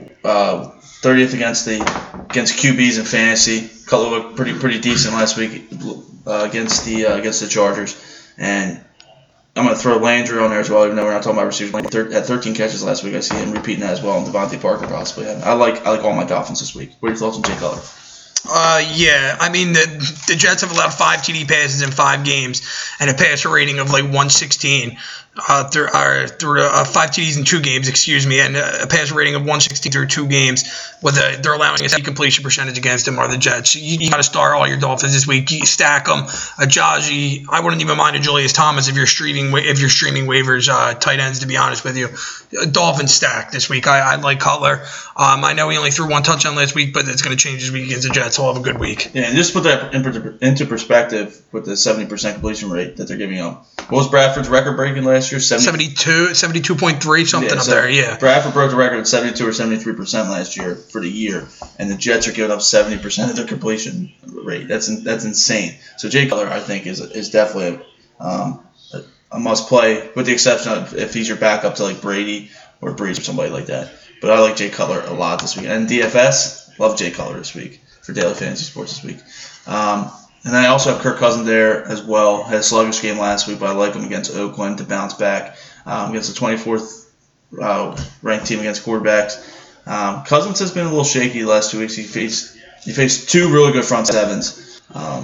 30th against QBs in fantasy. Cutler looked pretty decent last week against the Chargers, and I'm going to throw Landry on there as well, even though we're not talking about receivers. Had 13 catches last week. I see him repeating that as well, and Devontae Parker possibly. I like all my Dolphins this week. What are your thoughts on Jay Cutler? Yeah, I mean, the Jets have allowed 5 TD passes in 5 games and a passer rating of like 116 through 5 TDs in 2 games, and a passer rating of 160 through 2 games. They're allowing a completion percentage against them are the Jets. You got to start all your Dolphins this week. You stack them. Ajayi, I wouldn't even mind a Julius Thomas if you're streaming waivers, tight ends. To be honest with you, Dolphins stack this week. I like Cutler. I know he only threw 1 touchdown last week, but it's going to change this week against the Jets. He'll have a good week. Yeah, and just put that into perspective with the 70% completion rate that they're giving up. What was Bradford's record breaking last last year? 72.3, something up there, yeah. Bradford broke the record at 72 or 73% last year for the year, and the Jets are giving up 70% of their completion rate. That's insane. So Jay Cutler, I think, is definitely a must play, with the exception of if he's your backup to like Brady or Breeze or somebody like that. But I like Jay Cutler a lot this week. And DFS, love Jay Cutler this week for Daily Fantasy Sports this week. And then I also have Kirk Cousins there as well. Had a sluggish game last week, but I like him against Oakland to bounce back against the 24th ranked team against quarterbacks. Cousins has been a little shaky the last 2 weeks. He faced two really good front sevens,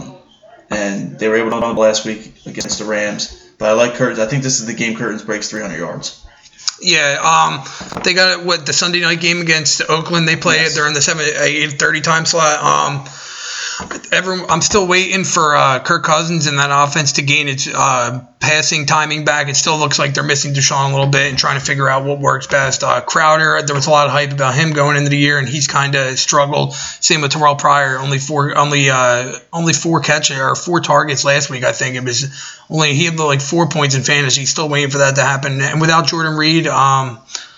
and they were able to win last week against the Rams. But I like Curtis. I think this is the game Curtis breaks 300 yards. Yeah, they got the Sunday night game against Oakland. They play it. They're in the 8:30 time slot. I'm still waiting for Kirk Cousins and that offense to gain its passing timing back. It still looks like they're missing Deshaun a little bit and trying to figure out what works best. Crowder, there was a lot of hype about him going into the year, and he's kind of struggled. Same with Terrell Pryor, only four catches or 4 targets last week. I think it was he had like 4 points in fantasy. Still waiting for that to happen. And without Jordan Reed, I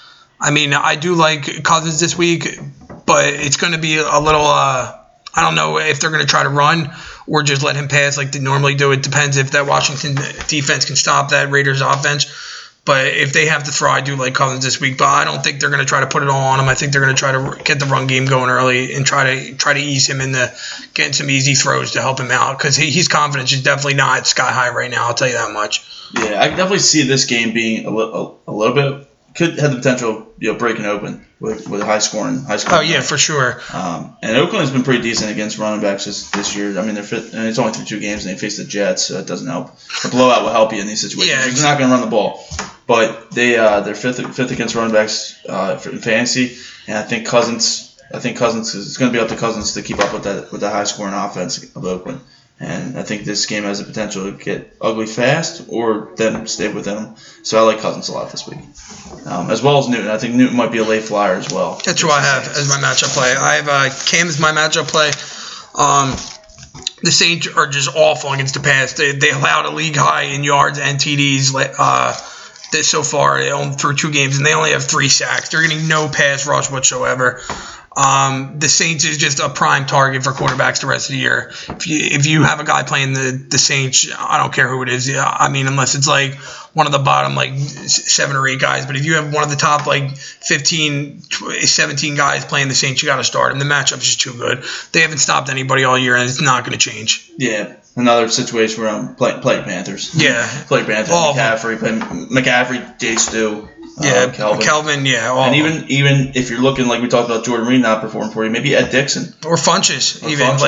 do like Cousins this week, but it's going to be a little. I don't know if they're going to try to run or just let him pass like they normally do. It depends if that Washington defense can stop that Raiders offense. But if they have to throw, I do like Cousins this week. But I don't think they're going to try to put it all on him. I think they're going to try to get the run game going early and try to ease him into getting some easy throws to help him out, because his confidence is definitely not sky high right now. I'll tell you that much. Yeah, I can definitely see this game being a little bit. Could have the potential, breaking open with a high scoring. Oh yeah, for sure. And Oakland has been pretty decent against running backs this year. I mean, they're fit, and it's only through 2 games, and they face the Jets, so that doesn't help. A blowout will help you in these situations. Yeah, They're not going to run the ball, but they're fifth against running backs in fantasy, and I think Cousins is going to be up to Cousins to keep up with the high scoring offense of Oakland. And I think this game has the potential to get ugly fast or them stay with them. So I like Cousins a lot this week. As well as Newton. I think Newton might be a late flyer as well. That's who I have as my matchup play. I have Cam as my matchup play. The Saints are just awful against the pass. They allowed a league high in yards and TDs so far through 2 games, and they only have 3 sacks. They're getting no pass rush whatsoever. The Saints is just a prime target for quarterbacks the rest of the year. If you have a guy playing the Saints, I don't care who it is. I mean, unless it's like one of the bottom 7 or 8 guys. But if you have one of the top 15, 17 guys playing the Saints, you got to start them. The matchup is just too good. They haven't stopped anybody all year, and it's not going to change. Yeah. Another situation where I'm playing Panthers. Yeah. Play Panthers. McCaffrey, Jay Stu. Yeah, Kelvin, yeah. And even if you're looking, like we talked about Jordan Reed not performing for you, maybe Ed Dixon or Funches,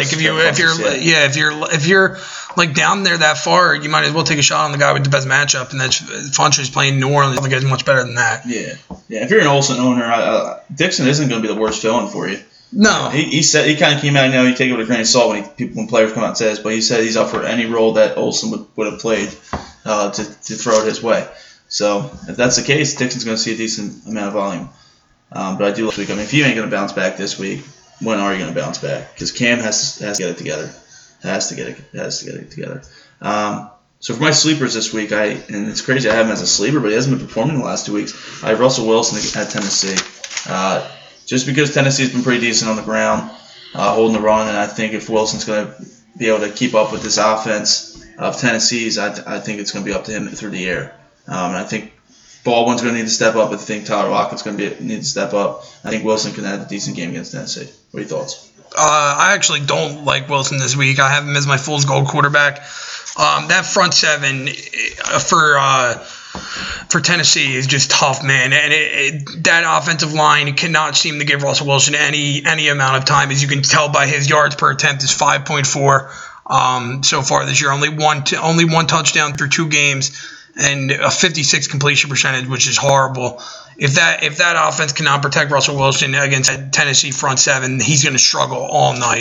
if you're like down there that far, you might as well take a shot on the guy with the best matchup, and that's Funches playing New Orleans. The guy's much better than that. Yeah. If you're an Olsen owner, Dixon isn't going to be the worst fill-in for you. No, he said he kind of came out. You take it with a grain of salt when players come out and say this, but he said he's up for any role that Olsen would have played to throw it his way. So if that's the case, Dixon's going to see a decent amount of volume. But I do like this week. I mean, if you ain't going to bounce back this week, when are you going to bounce back? Because Cam has to get it together. Has to get it together. So for my sleepers this week, and it's crazy I have him as a sleeper, but he hasn't been performing the last 2 weeks. I have Russell Wilson at Tennessee. Just because Tennessee's been pretty decent on the ground, holding the run, and I think if Wilson's going to be able to keep up with this offense of Tennessee's, I think it's going to be up to him through the air. And I think Baldwin's going to need to step up. I think Tyler Lockett's going to need to step up. I think Wilson can have a decent game against Tennessee. What are your thoughts? I actually don't like Wilson this week. I have him as my fool's gold quarterback. That front 7 for Tennessee is just tough, man. And that offensive line cannot seem to give Russell Wilson any amount of time. As you can tell by his yards per attempt is 5.4 so far this year. Only one touchdown through 2 games. And a 56 completion percentage, which is horrible. If that offense cannot protect Russell Wilson against a Tennessee front 7, he's going to struggle all night.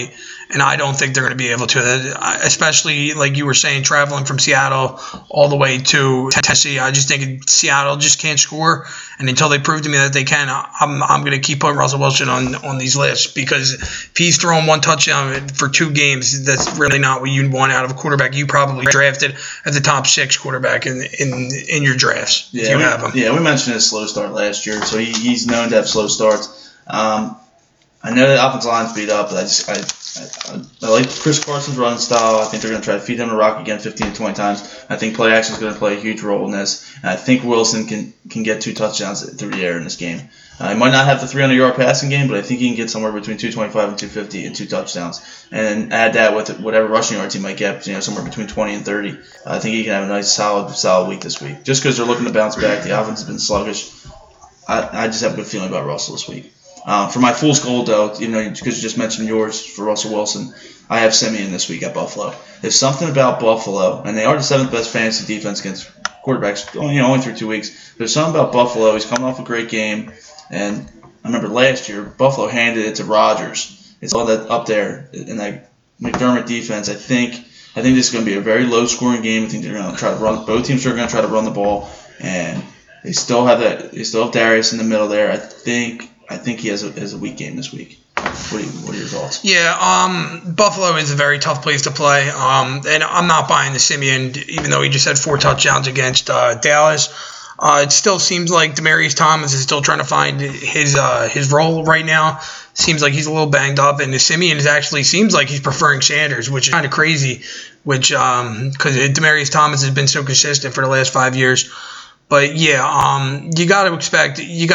and I don't think they're going to be able to, especially like you were saying, traveling from Seattle all the way to Tennessee. I just think Seattle just can't score, and until they prove to me that they can, I'm going to keep putting Russell Wilson on these lists, because if he's throwing one touchdown for 2 games, that's really not what you want out of a quarterback you probably drafted as the top 6 quarterback in your drafts. Yeah, if you have him. Yeah, we mentioned his slow start last year, so he's known to have slow starts. I know the offensive line's beat up, but I like Chris Carson's running style. I think they're going to try to feed him the rock again 15 to 20 times. I think play action is going to play a huge role in this. And I think Wilson can get 2 touchdowns through the air in this game. He might not have the 300-yard passing game, but I think he can get somewhere between 225 and 250 and 2 touchdowns. And add that with whatever rushing yards he might get, somewhere between 20 and 30. I think he can have a nice, solid week this week. Just because they're looking to bounce back, the offense has been sluggish. I just have a good feeling about Russell this week. For my fool's gold, though, because you just mentioned yours for Russell Wilson, I have Simeon this week at Buffalo. There's something about Buffalo, and they are the 7th best fantasy defense against quarterbacks, only through 2 weeks. There's something about Buffalo. He's coming off a great game, and I remember last year Buffalo handed it to Rodgers. It's all that up there in that McDermott defense. I think this is going to be a very low-scoring game. I think they're going to try to run. Both teams are going to try to run the ball, and they still have that. They still have Darius in the middle there. I think he has a weak game this week. What are your thoughts? Yeah, Buffalo is a very tough place to play, and I'm not buying the Simeon, even though he just had 4 touchdowns against Dallas. It still seems like Demaryius Thomas is still trying to find his role right now. Seems like he's a little banged up, and the Simeon actually seems like he's preferring Sanders, which is kind of crazy, because Demaryius Thomas has been so consistent for the last 5 years. But yeah, you got to expect.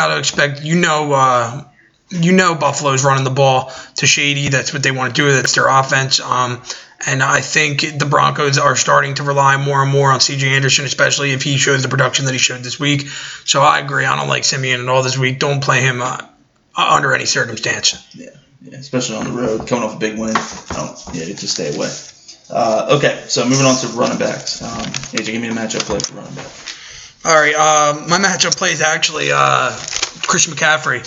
Buffalo's running the ball to Shady. That's what they want to do. That's their offense. And I think the Broncos are starting to rely more and more on C.J. Anderson, especially if he shows the production that he showed this week. So I agree. I don't like Simeon at all this week. Don't play him under any circumstance. Yeah, especially on the road, coming off a big win. Just stay away. Okay, so moving on to running backs. AJ, give me a matchup play for running back. All right, my matchup play is actually Christian McCaffrey.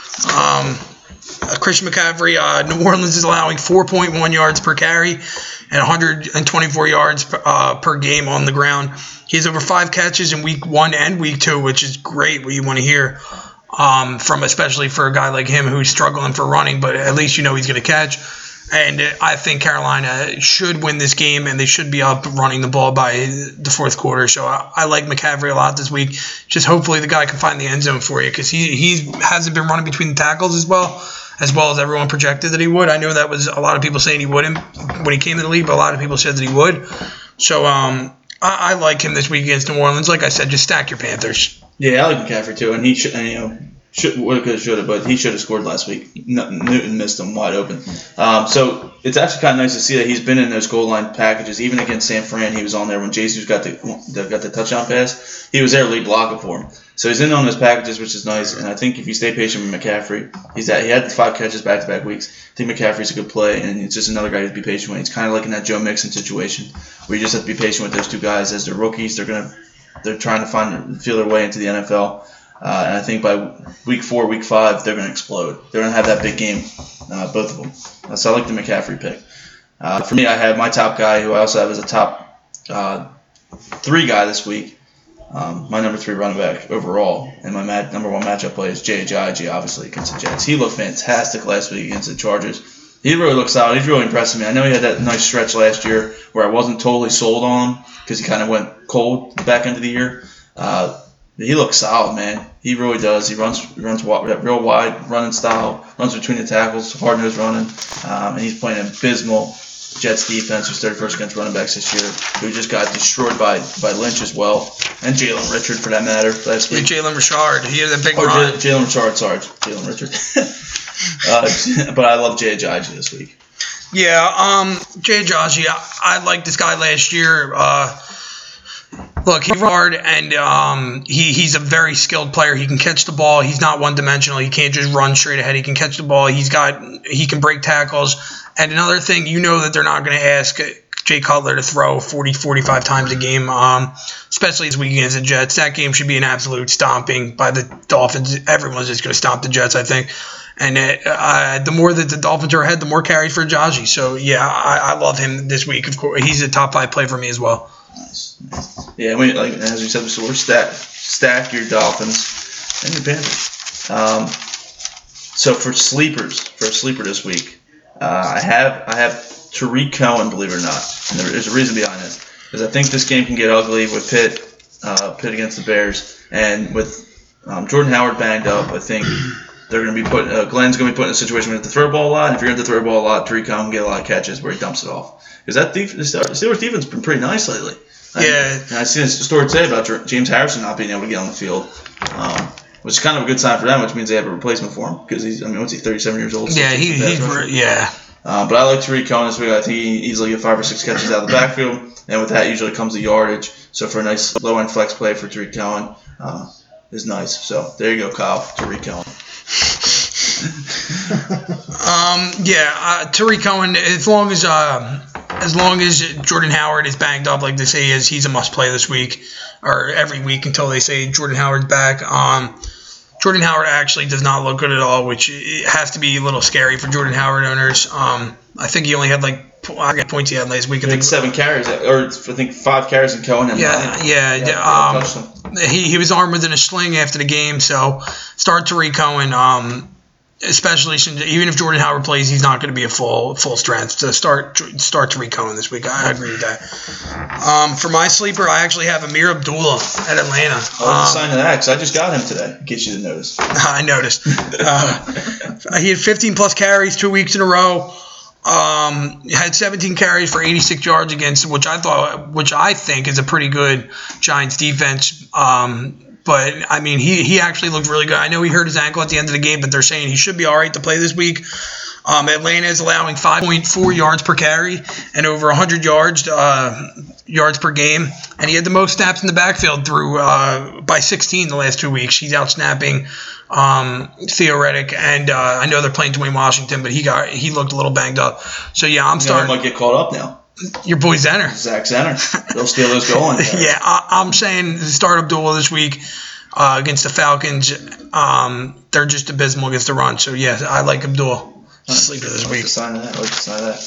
Christian McCaffrey, New Orleans is allowing 4.1 yards per carry and 124 yards per game on the ground. He has over 5 catches in week 1 and week 2, which is great, what you want to hear from, especially for a guy like him who's struggling for running, but at least he's going to catch. And I think Carolina should win this game, and they should be up running the ball by the 4th quarter. So I like McCaffrey a lot this week. Just hopefully the guy can find the end zone for you, because he hasn't been running between the tackles as well as everyone projected that he would. I know that was a lot of people saying he wouldn't when he came to the league, but a lot of people said that he would. So I like him this week against New Orleans. Like I said, just stack your Panthers. Yeah, I like McCaffrey too, and he should, should have, but he should have scored last week. Newton missed him wide open. So it's actually kind of nice to see that he's been in those goal line packages. Even against San Fran, he was on there when Jesus got the touchdown pass. He was there lead blocking for him. So he's in on those packages, which is nice. And I think if you stay patient with McCaffrey, he had 5 catches back-to-back weeks. I think McCaffrey's a good play, and it's just another guy to be patient with. It's kind of like in that Joe Mixon situation where you just have to be patient with those 2 guys as they're rookies. They're trying to feel their way into the NFL. And I think by week 4, week 5, they're going to explode. They're going to have that big game, both of them. So I like the McCaffrey pick. For me, I have my top guy, who I also have as a top 3 guy this week. My number 3 running back overall, and my number 1 matchup play is J.J., obviously, against the Jets. He looked fantastic last week against the Chargers. He really looked solid. He's really impressing me. I know he had that nice stretch last year where I wasn't totally sold on him because he kind of went cold the back end of the year. He looks solid, man. He really does. He runs real wide running style, runs between the tackles, hard-nosed running, and he's playing an abysmal Jets defense, who's 31st against running backs this year, who just got destroyed by Lynch as well, and Jalen Richard for that matter last week. Jalen Richard, he had a big run. Jalen Richard, sorry, Jalen Richard. But I love J.J. this week. Yeah, J.J., I liked this guy last year. Look, he's hard, and he's a very skilled player. He can catch the ball. He's not one-dimensional. He can't just run straight ahead. He can catch the ball. He can break tackles. And another thing, that they're not going to ask Jay Cutler to throw 40, 45 times a game, especially this week against the Jets. That game should be an absolute stomping by the Dolphins. Everyone's just going to stomp the Jets, I think. And the more that the Dolphins are ahead, the more carries for Ajayi. So, yeah, I love him this week. Of course, he's a top 5 play for me as well. Nice. Yeah, as we said before, stack your Dolphins and your Panthers. So for a sleeper this week, I have Tariq Cohen, believe it or not. And there's a reason behind this. Because I think this game can get ugly with Pitt against the Bears. And with Jordan Howard banged up, I think they're going to be Glenn's going to be put in a situation where he has to throw the ball a lot. And if you're going to throw the ball a lot, Tariq Cohen can get a lot of catches where he dumps it off. Because the Steelers defense has been pretty nice lately. Yeah. And I seen a story today about James Harrison not being able to get on the field, which is kind of a good sign for them, which means they have a replacement for him. Because what's he, 37 years old? Yeah, yeah. But I like Tariq Cohen this week. I think he easily get 5 or 6 catches out of the backfield, and with that usually comes the yardage. So for a nice low-end flex play for Tariq Cohen is nice. So there you go, Kyle. Tariq Cohen. Tariq Cohen. As long as Jordan Howard is banged up, like they say he is, he's a must-play this week or every week until they say Jordan Howard's back. Jordan Howard actually does not look good at all, which has to be a little scary for Jordan Howard owners. I think he only had I got points he had last week. I think 7 carries, or I think 5 carries in Cohen. He was armed with a sling after the game, so start Tariq Cohen. Especially since even if Jordan Howard plays, he's not going to be a full strength. So start Tariq Cohen this week. I agree with that. For my sleeper, I actually have Amir Abdullah at Atlanta. I was a sign of that because I just got him today. In case you didn't notice. I noticed. He had 15-plus carries 2 weeks in a row. Had 17 carries for 86 yards against, which I think is a pretty good Giants defense. But, he actually looked really good. I know he hurt his ankle at the end of the game, but they're saying he should be all right to play this week. Atlanta is allowing 5.4 yards per carry and over 100 yards per game. And he had the most snaps in the backfield through by 16 the last 2 weeks. He's out snapping Theo Reddick, and I know they're playing Dwayne Washington, but he looked a little banged up. So, yeah, I'm starting. He might get caught up now. Your boy Zenner. Zach Zenner. They'll steal those going. Yeah, I'm saying start Abdullah this week against the Falcons. They're just abysmal against the run. So, yeah, I like Abdullah. Sleeper this week. I like to sign that.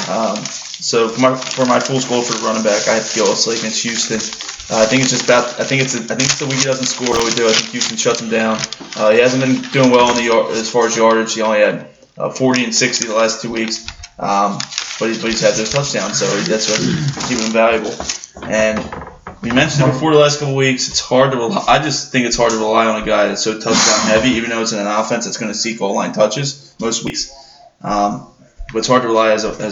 So for my fool's goal for the running back, I have Gillis against Houston. I think it's the week he doesn't score. Really do. I think Houston shuts him down. He hasn't been doing well as far as yardage. He only had 40 and 60 the last 2 weeks. But he's had those touchdowns, so that's what's keeping him valuable. And we mentioned it before the last couple of weeks. It's hard to rely. I just think it's hard to rely on a guy that's so touchdown heavy, even though it's in an offense that's going to seek goal line touches most weeks. But it's hard to rely as an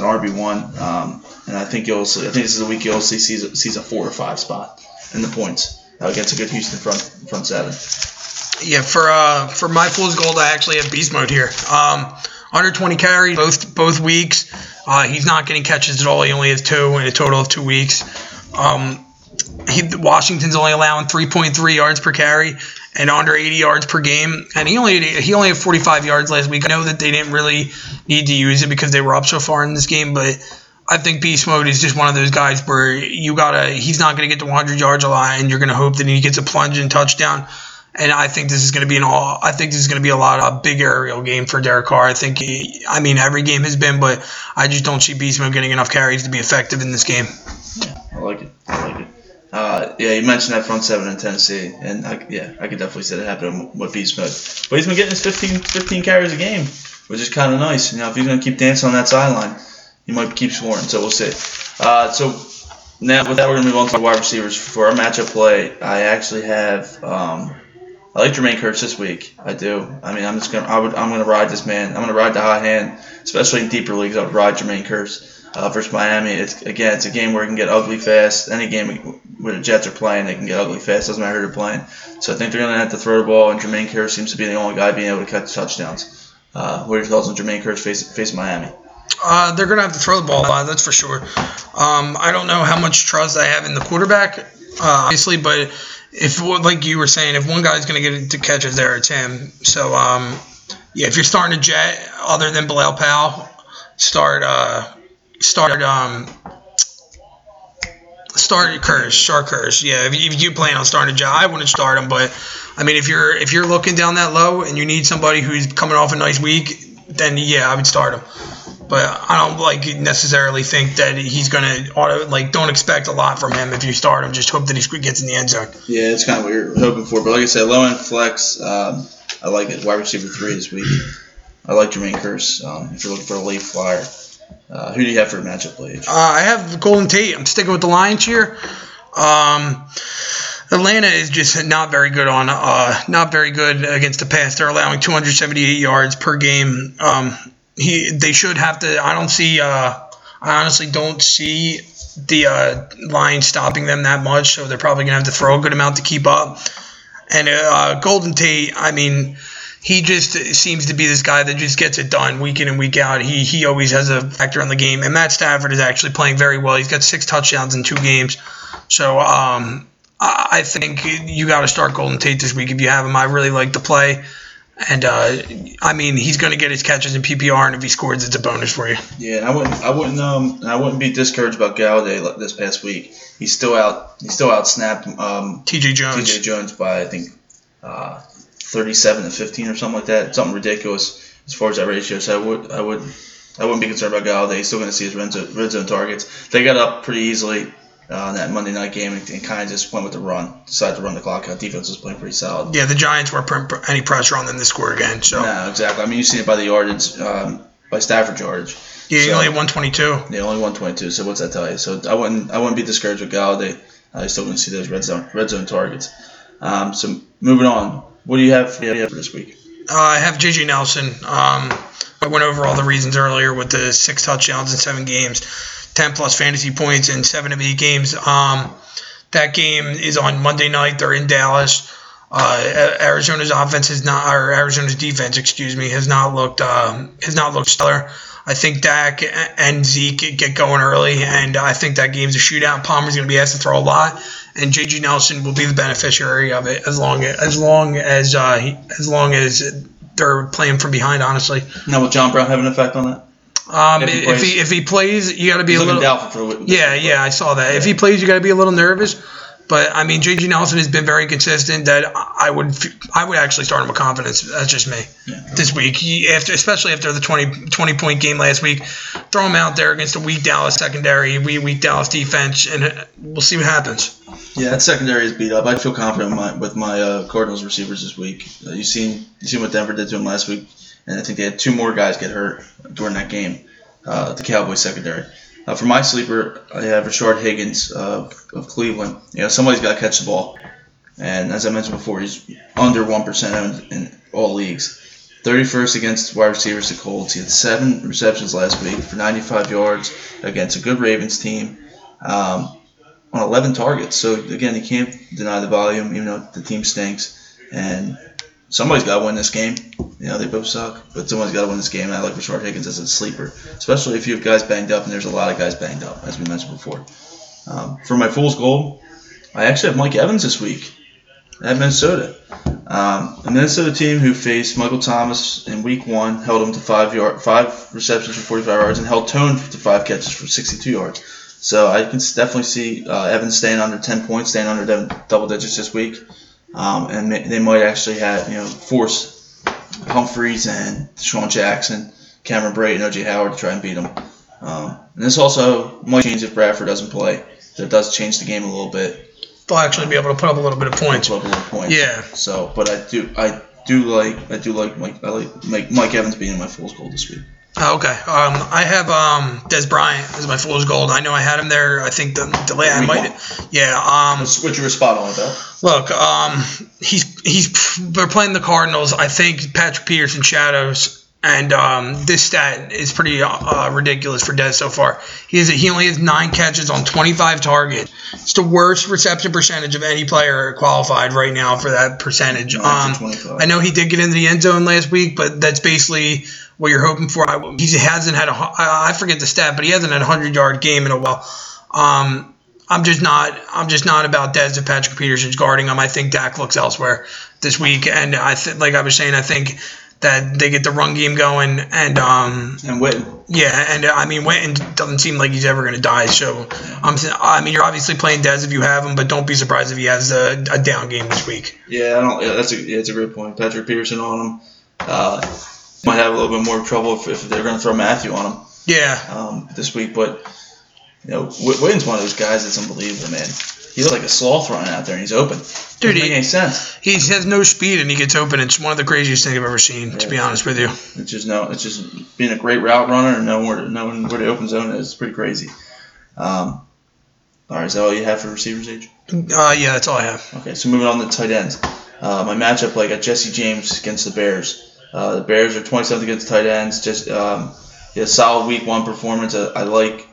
RB1. And I think this is the week you'll sees a 4 or 5 spot in the points against a good Houston front seven. Yeah, for my fool's gold, I actually have beast mode here. Under 20 carries both weeks. He's not getting catches at all. He only has 2 in a total of 2 weeks. Washington's only allowing 3.3 yards per carry and under 80 yards per game. And he only had 45 yards last week. I know that they didn't really need to use it because they were up so far in this game, but I think beast mode is just one of those guys where he's not going to get to 100 yards a lot, and you're going to hope that he gets a plunge and touchdown. And I think this is going to be a lot of big aerial game for Derek Carr. I think every game has been, but I just don't see Beast Mode getting enough carries to be effective in this game. Yeah, I like it. You mentioned that front seven in Tennessee, and I could definitely see that happening with Beast Mode. But he's been getting his 15 carries a game, which is kind of nice. If he's going to keep dancing on that sideline, he might keep scoring. So we'll see. So now with that, we're going to move on to the wide receivers for our matchup play. I actually have. I like Jermaine Kearse this week. I do. I'm gonna ride this man. I'm gonna ride the hot hand, especially in deeper leagues. I would ride Jermaine Kearse versus Miami. It's a game where it can get ugly fast. Any game where the Jets are playing, they can get ugly fast. Doesn't matter who they're playing. So I think they're gonna have to throw the ball, and Jermaine Kearse seems to be the only guy being able to catch touchdowns. What are your thoughts on Jermaine Kearse facing Miami? They're gonna have to throw the ball, that's for sure. I don't know how much trust I have in the quarterback, obviously, but. If, like you were saying, if one guy's going to get to catches there, it's him. So, if you're starting a Jet other than Bilal Powell, start Start Kurz. Yeah, if you plan on starting Joe, I wouldn't start him. But I mean, if you're looking down that low and you need somebody who's coming off a nice week, then yeah, I would start him. But I don't necessarily think that he's gonna don't expect a lot from him if you start him. Just hope that he gets in the end zone. Yeah, it's kind of what you're hoping for. But like I said, low end flex, I like it. Wide receiver 3 this week. I like Jermaine Kearse. If you're looking for a late flyer. Who do you have for a matchup play? I have Golden Tate. I'm sticking with the Lions here. Atlanta is just not very good against the pass. They're allowing 278 yards per game. They should have to. I honestly don't see the Lions stopping them that much. So they're probably gonna have to throw a good amount to keep up. And Golden Tate, I mean, he just seems to be this guy that just gets it done week in and week out. He always has a factor in the game. And Matt Stafford is actually playing very well. He's got 6 touchdowns in 2 games. So I think you got to start Golden Tate this week if you have him. I really like the play. And, I mean, he's going to get his catches in PPR, and if he scores, it's a bonus for you. Yeah, and I wouldn't be discouraged about Galladay this past week. He's still out-snapped T.J. Jones by, I think, 37 to 15 or something like that. Something ridiculous as far as that ratio. So I wouldn't be concerned about Galladay. He's still going to see his red zone targets. They got up pretty easily in that Monday night game and kind of just went with the run. Decided to run the clock out. Defense was playing pretty solid. Yeah, the Giants weren't putting any pressure on them to score again. So no, exactly. I mean, you see it by the yardage, by Stafford yardage. Yeah, so, only 122. Yeah, only 122. So what's that tell you? So I wouldn't be discouraged with Galladay. I still going to see those red zone targets. So moving on. What do you have for this week? I have J.J. Nelson. I went over all the reasons earlier with the 6 touchdowns in 7 games, 10-plus fantasy points in 7 of 8 games. That game is on Monday night. They're in Dallas. Arizona's defense, has not looked stellar. I think Dak and Zeke get going early, and I think that game's a shootout. Palmer's going to be asked to throw a lot, and J.J. Nelson will be the beneficiary of it as long as they're playing from behind. Honestly. Now, will John Brown have an effect on that? If he plays, you got to be a little doubtful for. Yeah, I saw that. Yeah. If he plays, you got to be a little nervous. But I mean, J.J. Nelson has been very consistent. That I would actually start him with confidence. That's just me. Yeah. This week, especially after the 20-point game last week, throw him out there against a weak Dallas secondary, weak Dallas defense, and we'll see what happens. Yeah, that secondary is beat up. I'd feel confident with my Cardinals receivers this week. You seen what Denver did to him last week, and I think they had 2 more guys get hurt during that game. The Cowboys secondary. For my sleeper, I have Rashard Higgins of Cleveland. Somebody's got to catch the ball. And as I mentioned before, he's under 1% owned in all leagues. 31st against wide receivers to Colts. He had 7 receptions last week for 95 yards against a good Ravens team on 11 targets. So, again, you can't deny the volume, even though the team stinks. And somebody's got to win this game. They both suck, but someone's got to win this game. And I like Rashard Higgins as a sleeper, especially if you have guys banged up, and there's a lot of guys banged up, as we mentioned before. For my fool's gold, I actually have Mike Evans this week at Minnesota. A Minnesota team who faced Michael Thomas in Week 1, held him to 5 receptions for 45 yards, and held Tone to 5 catches for 62 yards. So I can definitely see Evans staying under 10 points, staying under double digits this week. And they might actually force Humphreys and Deshaun Jackson, Cameron Brate, and O.J. Howard to try and beat them. And this also might change if Bradford doesn't play. So it does change the game a little bit. They'll actually be able to put up a little bit of points. Yeah. So, but I do like Mike Evans being my fool's gold this week. Okay. I have Dez Bryant as my fool's gold. I know I had him there. I think the delay I might. Yeah. What you were spot on with that. Look, they're playing the Cardinals. I think Patrick Peterson shadows, and this stat is pretty ridiculous for Dez so far. He only has 9 catches on 25 targets. It's the worst reception percentage of any player qualified right now for that percentage. I know he did get into the end zone last week, but that's basically what you're hoping for. He hasn't had I forget the stat, but he hasn't had a 100-yard game in a while. I'm just not about Dez if Patrick Peterson's guarding him. I think Dak looks elsewhere this week, and like I was saying, I think that they get the run game going, and Witten. yeah, and I mean Witten doesn't seem like he's ever going to die. So I mean you're obviously playing Dez if you have him, but don't be surprised if he has a down game this week. Yeah, I don't. Yeah, that's a great point. Patrick Peterson on him might have a little bit more trouble if they're going to throw Matthew on him. Yeah. This week, but Witten's one of those guys that's unbelievable, man. He looks like a sloth running out there, and he's open. Dude, doesn't make any sense. He has no speed, and he gets open. It's one of the craziest things I've ever seen, to be honest with you. It's just being a great route runner and knowing where the open zone is. It's pretty crazy. All right, is that all you have for receivers, Age? Yeah, that's all I have. Okay, so moving on to tight ends. My matchup, I got Jesse James against the Bears. The Bears are 27th against tight ends. Just a solid week 1 performance. I like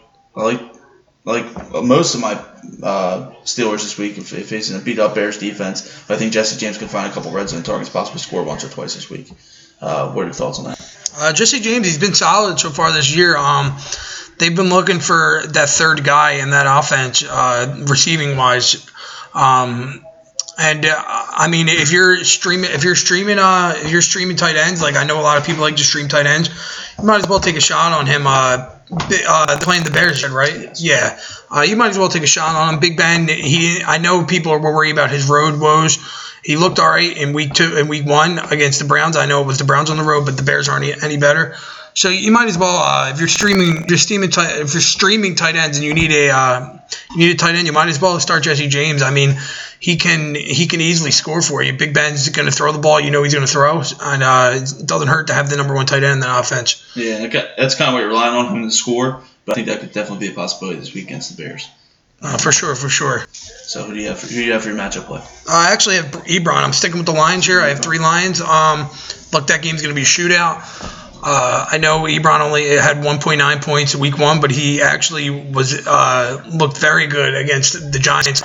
most of my Steelers this week facing a beat up Bears defense. But I think Jesse James can find a couple red zone targets, possibly score once or twice this week. What are your thoughts on that? Jesse James, he's been solid so far this year. They've been looking for that third guy in that offense, receiving wise. I mean, if you're streaming tight ends, like I know a lot of people like to stream tight ends, you might as well take a shot on him. Playing the Bears, right? Yes. Yeah. You might as well take a shot on him. Big Ben. I know people are worried about his road woes. He looked all right in week 1 against the Browns. I know it was the Browns on the road, but the Bears aren't any better. So you might as well, if you're streaming tight ends and you need a tight end, you might as well start Jesse James. I mean, he can easily score for you. Big Ben's going to throw the ball. You know he's going to throw, and it doesn't hurt to have the number 1 tight end in that offense. Yeah, that's kind of what you're relying on him to score. But I think that could definitely be a possibility this week against the Bears. For sure. So who do you have for your matchup play? I actually have Ebron. I'm sticking with the Lions here. I have 3 Lions. Look, that game's going to be a shootout. I know Ebron only had 1.9 points in week 1, but he actually looked very good against the Giants.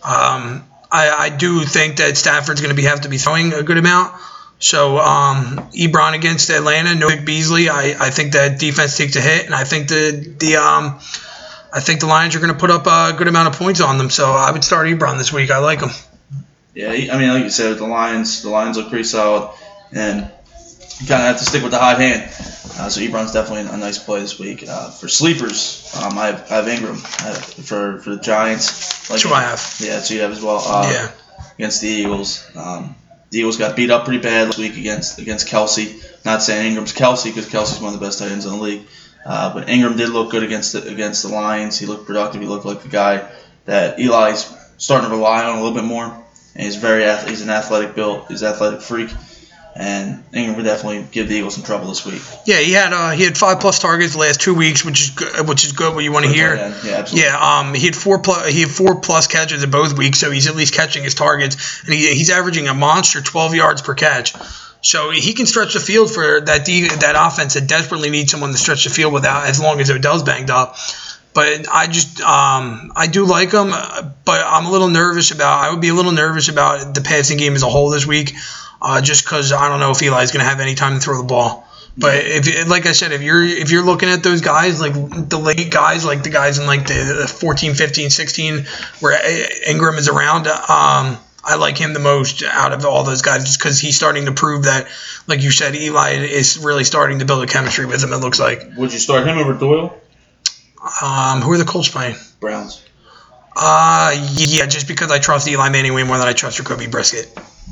I do think that Stafford's going to have to be throwing a good amount. So Ebron against Atlanta, no Vic Beasley. I think that defense takes a hit, and I think the Lions are going to put up a good amount of points on them. So I would start Ebron this week. I like him. Yeah, I mean, like you said, the Lions look pretty solid, and you kind of have to stick with the hot hand. So Ebron's definitely a nice play this week. For sleepers, I have Ingram for the Giants. That's who I have. Yeah, that's who you have as well. Yeah. Against the Eagles. The Eagles got beat up pretty bad last week against Kelsey. Not saying Ingram's Kelsey, because Kelsey's one of the best tight ends in the league. But Ingram did look good against the Lions. He looked productive. He looked like the guy that Eli's starting to rely on a little bit more. And he's an athletic built. He's an athletic freak. And Ingram would definitely give the Eagles some trouble this week. Yeah, he had 5+ targets the last 2 weeks, which is good. What you want to hear. Yeah, absolutely. Yeah, he had 4+ catches in both weeks, so he's at least catching his targets, and he's averaging a monster 12 yards per catch. So he can stretch the field for that offense that desperately needs someone to stretch the field without, as long as Odell's banged up. But I do like him, but I would be a little nervous about the passing game as a whole this week. Just because I don't know if Eli's going to have any time to throw the ball. But like I said, if you're looking at those guys, like the late guys, like the guys in like the 14, 15, 16, where Ingram is around, I like him the most out of all those guys, just because he's starting to prove that, like you said, Eli is really starting to build a chemistry with him, it looks like. Would you start him over Doyle? Who are the Colts playing? Browns. Yeah, just because I trust Eli Manning way more than I trust Jacoby Brissett.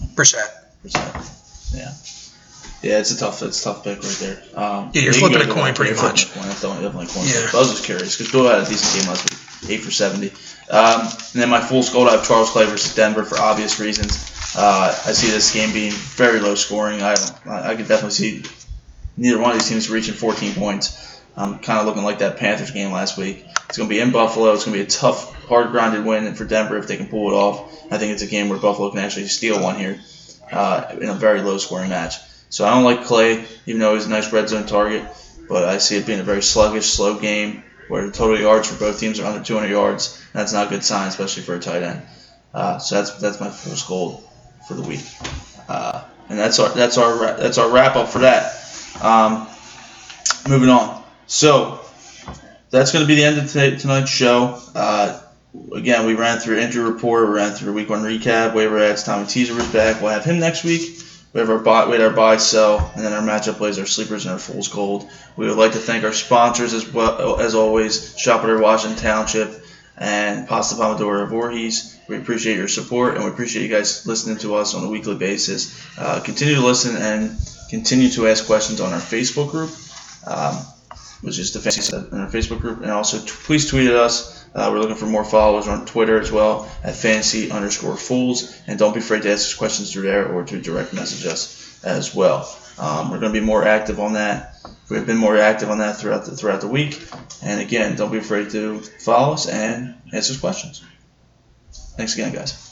Yeah, it's a tough pick right there. Yeah, you're flipping a coin pretty much. That's definitely a coin. Yeah. But I was just curious because Doyle had a decent game last week, 8 for 70. And then my full scold, I have Charles Clay versus Denver for obvious reasons. I see this game being very low scoring. I could definitely see neither one of these teams reaching 14 points. Kind of looking like that Panthers game last week. It's going to be in Buffalo. It's going to be a tough, hard-grounded win for Denver if they can pull it off. I think it's a game where Buffalo can actually steal one here in a very low-scoring match. So I don't like Clay, even though he's a nice red zone target, but I see it being a very sluggish, slow game where the total yards for both teams are under 200 yards. And that's not a good sign, especially for a tight end. So that's my full scold for the week. And that's our wrap up for that. Moving on. So that's going to be the end of tonight's show. Again, we ran through injury report, we ran through week 1 recap, waiver ads. Tommy Teaser was back. We'll have him next week. We had our buy, sell, and then our matchup plays, our sleepers, and our fool's gold. We would like to thank our sponsors as well as always, Shop at Washington Township and Pasta Pomodoro Voorhees. We appreciate your support, and we appreciate you guys listening to us on a weekly basis. Continue to listen and continue to ask questions on our Facebook group, which is the Fantasy in our Facebook group, and also please tweet at us. We're looking for more followers on Twitter as well at fantasy_fools, and don't be afraid to ask us questions through there or to direct message us as well. We're going to be more active on that. We've been more active on that throughout the week, and again, don't be afraid to follow us and ask us questions. Thanks again, guys.